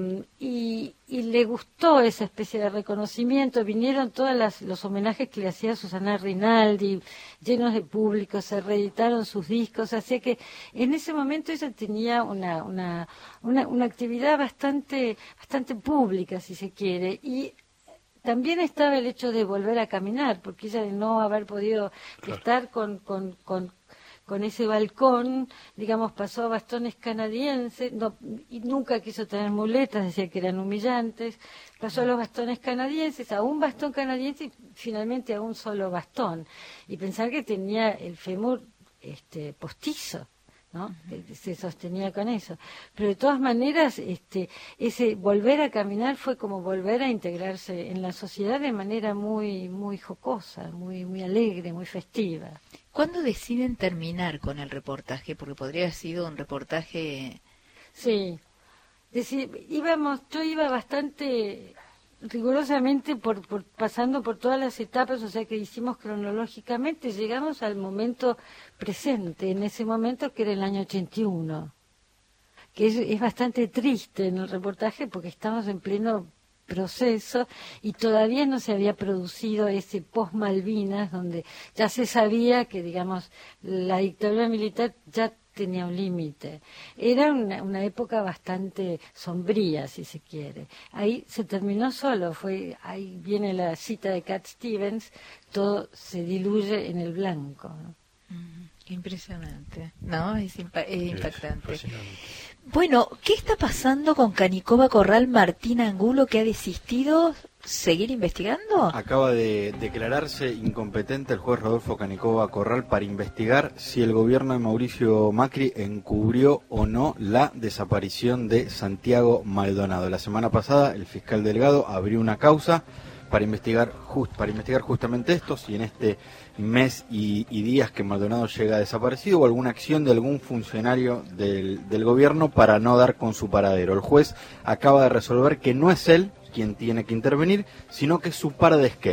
S7: y, y le gustó esa especie de reconocimiento. Vinieron todos las, los homenajes que le hacía Susana Rinaldi, llenos de público, se reeditaron sus discos, así que en ese momento ella tenía una, una, una, una actividad bastante, bastante pública, si se quiere, y también estaba el hecho de volver a caminar, porque ella de no haber podido claro. estar con, con, con, con ese balcón, digamos, pasó a bastones canadienses, no, y nunca quiso tener muletas, decía que eran humillantes, pasó a los bastones canadienses, a un bastón canadiense y finalmente a un solo bastón. Y pensar que tenía el fémur este, postizo, ¿no? Se sostenía con eso, pero de todas maneras este ese volver a caminar fue como volver a integrarse en la sociedad de manera muy muy jocosa, muy muy alegre, muy festiva.
S1: ¿Cuándo deciden terminar con el reportaje? Porque podría haber sido un reportaje.
S7: Sí, decir, íbamos, yo iba bastante rigurosamente por, por pasando por todas las etapas, o sea que hicimos cronológicamente, llegamos al momento presente, en ese momento que era el año ochenta y uno, que es, es bastante triste en el reportaje porque estamos en pleno proceso y todavía no se había producido ese post-Malvinas donde ya se sabía que, digamos, la dictadura militar ya tenía un límite. Era una, una época bastante sombría, si se quiere. Ahí se terminó solo, fue ahí viene la cita de Cat Stevens, todo se diluye en el blanco, ¿no?
S1: Mm, impresionante, ¿no? Es, impa es impactante. Es bueno, ¿qué está pasando con Canicova Corral Martín Angulo, que ha desistido seguir investigando?
S2: Acaba de declararse incompetente el juez Rodolfo Canicova Corral para investigar si el gobierno de Mauricio Macri encubrió o no la desaparición de Santiago Maldonado. La semana pasada el fiscal Delgado abrió una causa para investigar just, para investigar justamente esto, si en este mes y, y días que Maldonado llega desaparecido o alguna acción de algún funcionario del, del gobierno para no dar con su paradero. El juez acaba de resolver que no es él quien tiene que intervenir, sino que es su par de Esquel,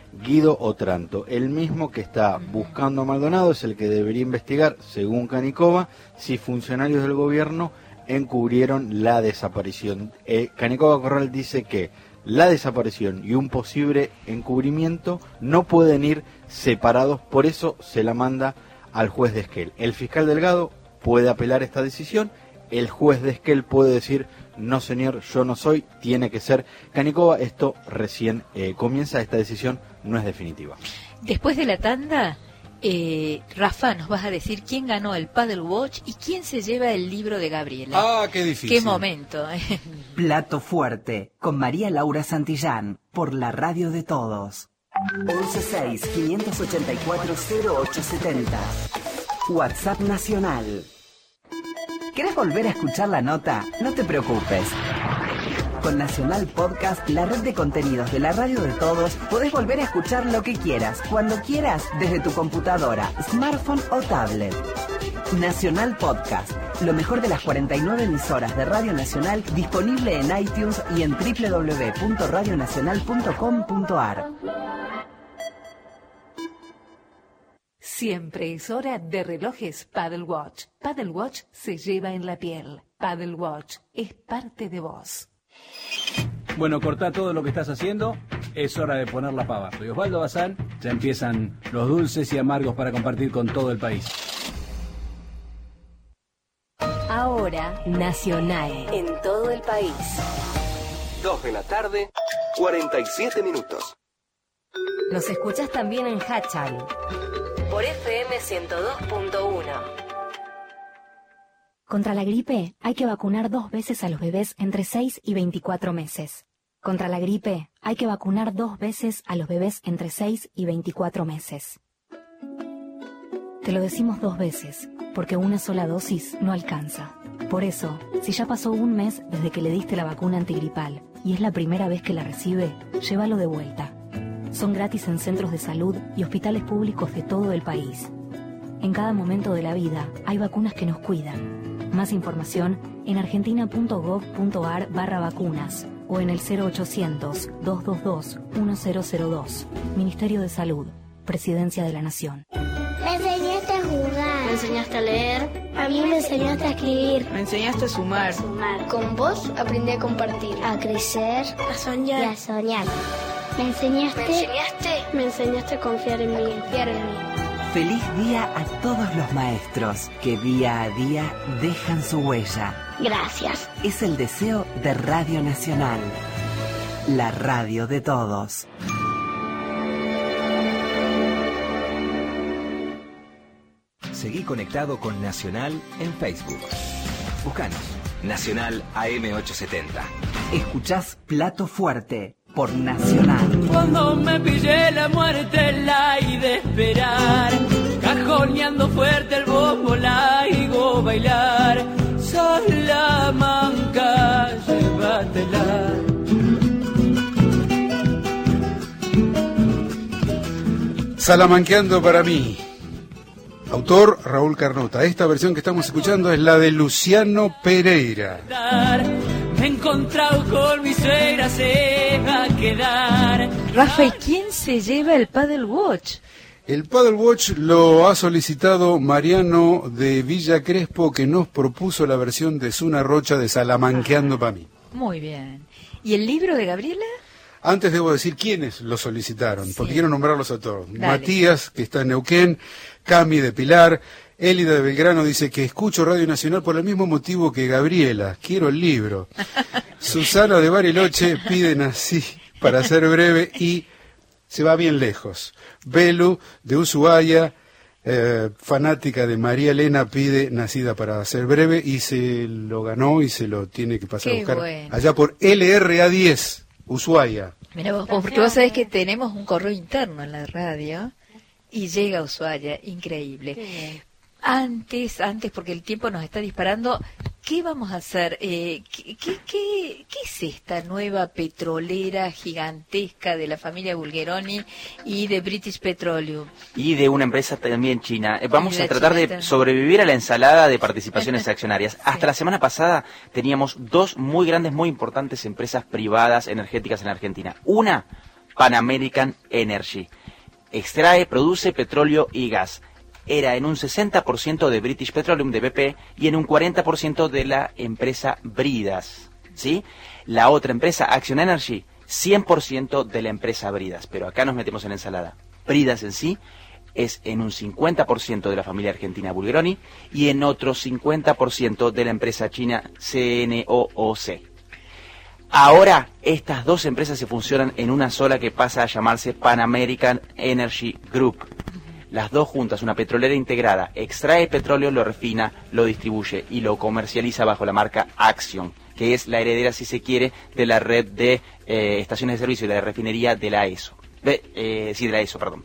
S2: Guido Otranto, el mismo que está buscando a Maldonado, es el que debería investigar, según Canicova, si funcionarios del gobierno encubrieron la desaparición. Eh, Canicova Corral dice que la desaparición y un posible encubrimiento no pueden ir separados, por eso se la manda al juez de Esquel. El fiscal Delgado puede apelar esta decisión, el juez de Esquel puede decir, no señor, yo no soy, tiene que ser Canicova. Esto recién eh, comienza, esta decisión no es definitiva.
S1: Después de la tanda, eh, Rafa, nos vas a decir quién ganó el Paddle Watch y quién se lleva el libro de Gabriela.
S15: Ah, qué difícil.
S1: Qué momento. Eh.
S5: Plato Fuerte, con María Laura Santillán, por la radio de todos. once seis, quinientos ochenta y cuatro, cero ocho setenta. WhatsApp Nacional. ¿Querés volver a escuchar la nota? No te preocupes. Con Nacional Podcast, la red de contenidos de la radio de todos, podés volver a escuchar lo que quieras, cuando quieras, desde tu computadora, smartphone o tablet. Nacional Podcast, lo mejor de las cuarenta y nueve emisoras de Radio Nacional, disponible en iTunes y en doble u doble u doble u punto radio nacional punto com punto a r.
S12: Siempre es hora de relojes Paddle Watch. Paddle Watch se lleva en la piel. Paddle Watch es parte de vos.
S9: Bueno, cortá todo lo que estás haciendo, es hora de ponerla para abajo. Y Osvaldo Bazán, ya empiezan los dulces y amargos para compartir con todo el país.
S11: Ahora, Nacional, en todo el país.
S18: dos de la tarde, cuarenta y siete minutos.
S11: Nos escuchás también en Hachal, por F M ciento dos punto uno.
S20: Contra la gripe hay que vacunar dos veces a los bebés entre seis y veinticuatro meses. Contra la gripe hay que vacunar dos veces a los bebés entre seis y veinticuatro meses. Te lo decimos dos veces, porque una sola dosis no alcanza. Por eso, si ya pasó un mes desde que le diste la vacuna antigripal y es la primera vez que la recibe, llévalo de vuelta. Son gratis en centros de salud y hospitales públicos de todo el país. En cada momento de la vida hay vacunas que nos cuidan. Más información en argentina.gov.ar barra vacunas o en el cero ochocientos, doscientos veintidós, mil dos. Ministerio de Salud, Presidencia de la Nación.
S25: Me enseñaste a jugar.
S21: Me enseñaste a leer.
S25: A mí me enseñaste a escribir.
S21: Me enseñaste a sumar.
S25: Sumar.
S21: Con vos aprendí a compartir.
S25: A crecer.
S21: A soñar.
S25: Y a soñar. Me enseñaste.
S21: Me enseñaste.
S25: Me enseñaste a confiar en mí.
S21: Confiar en mí.
S5: Feliz día a todos los maestros que día a día dejan su huella.
S25: Gracias.
S5: Es el deseo de Radio Nacional, la radio de todos.
S13: Seguí conectado con Nacional en Facebook. Búscanos, Nacional A M ochocientos setenta.
S5: Escuchás Plato Fuerte por Nacional.
S8: Cuando me pillé la muerte la hi de esperar, cajoneando fuerte el bombo la higo bailar. Salamanca, llévatela.
S15: Salamanqueando para mí. Autor Raúl Carnota. Esta versión que estamos escuchando es la de Luciano Pereira.
S8: Me he encontrado con mi suegra, se va a quedar.
S1: Rafa, ¿y quién se lleva el Paddle Watch?
S15: El Paddle Watch lo ha solicitado Mariano de Villa Crespo, que nos propuso la versión de Zuna Rocha de Salamanqueando para mí.
S1: Muy bien. ¿Y el libro de Gabriela?
S15: Antes debo decir quiénes lo solicitaron, sí, porque quiero nombrarlos a todos.
S1: Dale.
S15: Matías, que está en Neuquén, Cami de Pilar, Élida de Belgrano dice que escucho Radio Nacional por el mismo motivo que Gabriela, quiero el libro. Susana de Bariloche piden así, para ser breve, y se va bien lejos. Belu de Ushuaia, eh, fanática de María Elena, pide Nacida para ser breve, y se lo ganó y se lo tiene que pasar
S1: Qué
S15: a buscar
S1: bueno.
S15: allá por L R A diez. Ushuaia.
S1: Mira vos, porque vos sabés que tenemos un correo interno en la radio y llega a Ushuaia, increíble. Antes, antes, porque el tiempo nos está disparando, ¿qué vamos a hacer? Eh, ¿qué, qué, qué, ¿Qué es esta nueva petrolera gigantesca de la familia Bulgheroni y de British Petroleum?
S23: Y de una empresa también china. Eh, Vamos
S1: la
S23: a tratar
S1: chinita.
S23: de sobrevivir a la ensalada de participaciones accionarias. Hasta la semana pasada teníamos dos muy grandes, muy importantes empresas privadas energéticas en Argentina. Una Pan American Energy. Extrae, produce petróleo y gas. Era en un sesenta por ciento de British Petroleum, de B P, y en un cuarenta por ciento de la empresa Bridas, ¿sí? La otra empresa, Action Energy, cien por ciento de la empresa Bridas. Pero acá nos metemos en la ensalada. Bridas en sí es en un cincuenta por ciento de la familia argentina Bulgeroni y en otro cincuenta por ciento de la empresa china C N O O C. Ahora estas dos empresas se fusionan en una sola que pasa a llamarse Pan American Energy Group. Las dos juntas, una petrolera integrada, extrae petróleo, lo refina, lo distribuye y lo comercializa bajo la marca Action, que es la heredera, si se quiere, de la red de eh, estaciones de servicio y de la refinería de la ESO. De, eh, sí, de la ESO, perdón.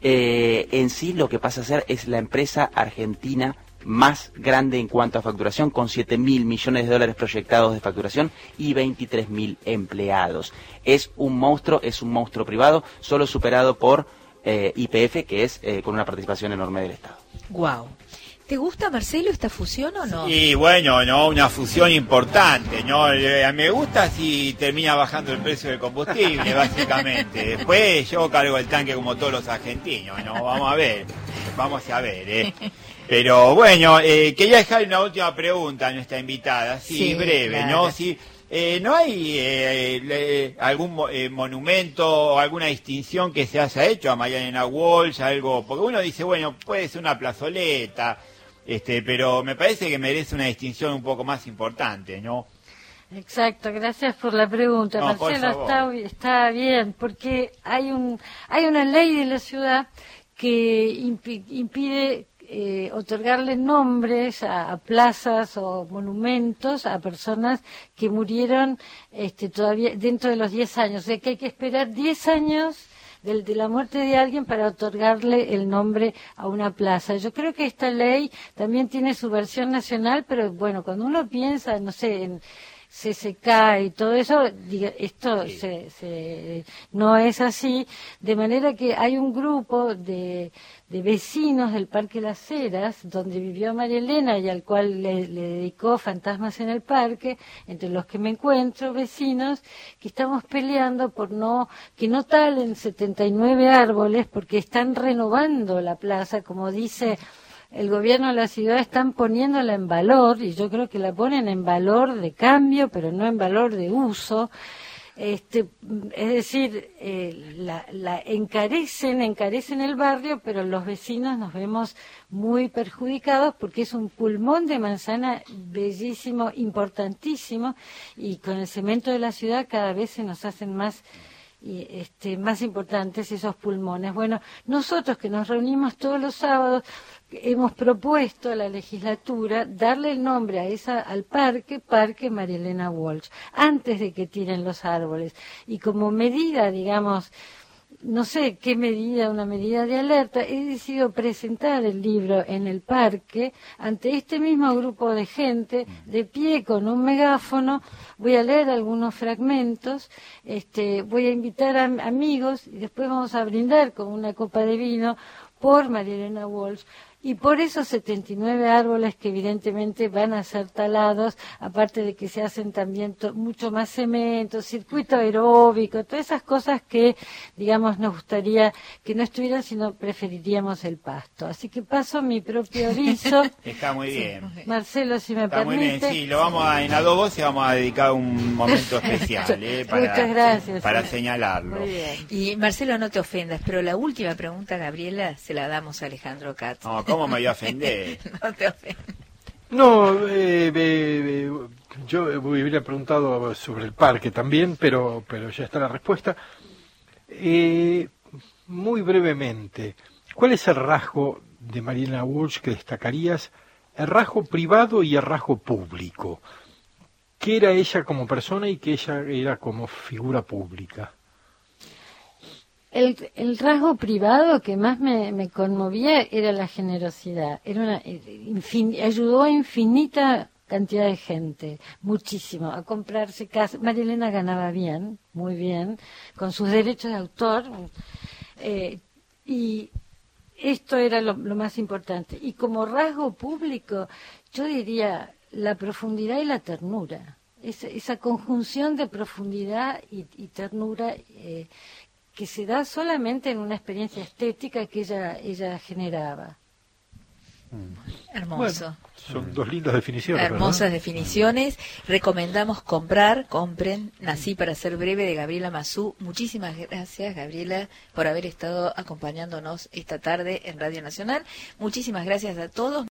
S23: Eh, en sí lo que pasa a ser es la empresa argentina más grande en cuanto a facturación, con siete mil millones de dólares proyectados de facturación y veintitrés mil empleados. Es un monstruo, es un monstruo privado, solo superado por eh, Y P F, que es eh, con una participación enorme del Estado.
S1: Wow. ¿Te gusta, Marcelo, esta fusión o no?
S3: Y bueno, no, una fusión importante, ¿no? Eh, me gusta si termina bajando el precio del combustible, básicamente. Después yo cargo el tanque como todos los argentinos, ¿no? Vamos a ver, vamos a ver, ¿eh? Pero bueno, eh, quería dejar una última pregunta a nuestra invitada, sí, sí breve, claro. ¿No? Sí, eh, ¿no hay eh, le, algún eh, monumento o alguna distinción que se haya hecho a Marielena Walsh, algo? Porque uno dice, bueno, puede ser una plazoleta, este, pero me parece que merece una distinción un poco más importante, ¿no?
S7: Exacto, gracias por la pregunta, no, Marcelo. Está, está bien, porque hay un hay una ley de la ciudad que impi, impide eh, otorgarle nombres a, a plazas o monumentos a personas que murieron este, todavía dentro de los diez años. O sea que hay que esperar diez años de, de la muerte de alguien para otorgarle el nombre a una plaza. Yo creo que esta ley también tiene su versión nacional, pero bueno, cuando uno piensa, no sé, en C S K y todo eso, diga, esto sí. se, se, no es así, de manera que hay un grupo de, de vecinos del Parque Las Heras, donde vivió María Elena y al cual le, le dedicó Fantasmas en el Parque, entre los que me encuentro, vecinos, que estamos peleando por no que no talen setenta y nueve árboles, porque están renovando la plaza, como dice el gobierno de la ciudad, están poniéndola en valor, y yo creo que la ponen en valor de cambio, pero no en valor de uso. Este, es decir, eh, la, la encarecen, encarecen el barrio, pero los vecinos nos vemos muy perjudicados porque es un pulmón de manzana bellísimo, importantísimo, y con el cemento de la ciudad cada vez se nos hacen más y este más importantes esos pulmones. Bueno, nosotros que nos reunimos todos los sábados hemos propuesto a la legislatura darle el nombre a esa al parque, Parque María Elena Walsh, antes de que tiren los árboles. Y como medida, digamos, no sé qué medida, una medida de alerta, he decidido presentar el libro en el parque ante este mismo grupo de gente, de pie con un megáfono. Voy a leer algunos fragmentos, este, voy a invitar a amigos y después vamos a brindar con una copa de vino por María Elena Walsh. Y por esos setenta y nueve árboles que evidentemente van a ser talados, aparte de que se hacen también mucho más cemento, circuito aeróbico, todas esas cosas que, digamos, nos gustaría que no estuvieran, sino preferiríamos el pasto. Así que paso mi propio aviso.
S3: Está muy
S7: sí.
S3: bien.
S7: Marcelo, si me
S3: Está
S7: permite.
S3: Muy bien, sí, lo vamos a, en Adobo se vamos a dedicar un momento especial, ¿eh? Para,
S7: Muchas gracias.
S3: Para
S7: sí.
S3: señalarlo.
S7: Muy bien.
S1: Y Marcelo, no te ofendas, pero la última pregunta, Gabriela, se la damos a Alejandro Katz.
S3: No, ¿cómo me voy a ofender?
S1: No te ofendas.
S4: No, eh, eh, yo hubiera preguntado sobre el parque también, pero, pero ya está la respuesta. Eh, muy brevemente, ¿cuál es el rasgo de María Elena Walsh que destacarías? El rasgo privado y el rasgo público. ¿Qué era ella como persona y qué ella era como figura pública?
S7: El, el rasgo privado que más me, me conmovía era la generosidad. Era una, infin, ayudó a infinita cantidad de gente, muchísimo, a comprarse casas. María Elena ganaba bien, muy bien, con sus derechos de autor, eh, y esto era lo, lo más importante. Y como rasgo público, yo diría la profundidad y la ternura. Esa, esa conjunción de profundidad y, y ternura eh, que se da solamente en una experiencia estética que ella, ella generaba.
S1: Hermoso.
S4: Bueno, son dos lindas definiciones.
S1: Hermosas
S4: ¿verdad?
S1: definiciones. Recomendamos comprar, compren Nací para ser breve, de Gabriela Mazú. Muchísimas gracias, Gabriela, por haber estado acompañándonos esta tarde en Radio Nacional. Muchísimas gracias a todos.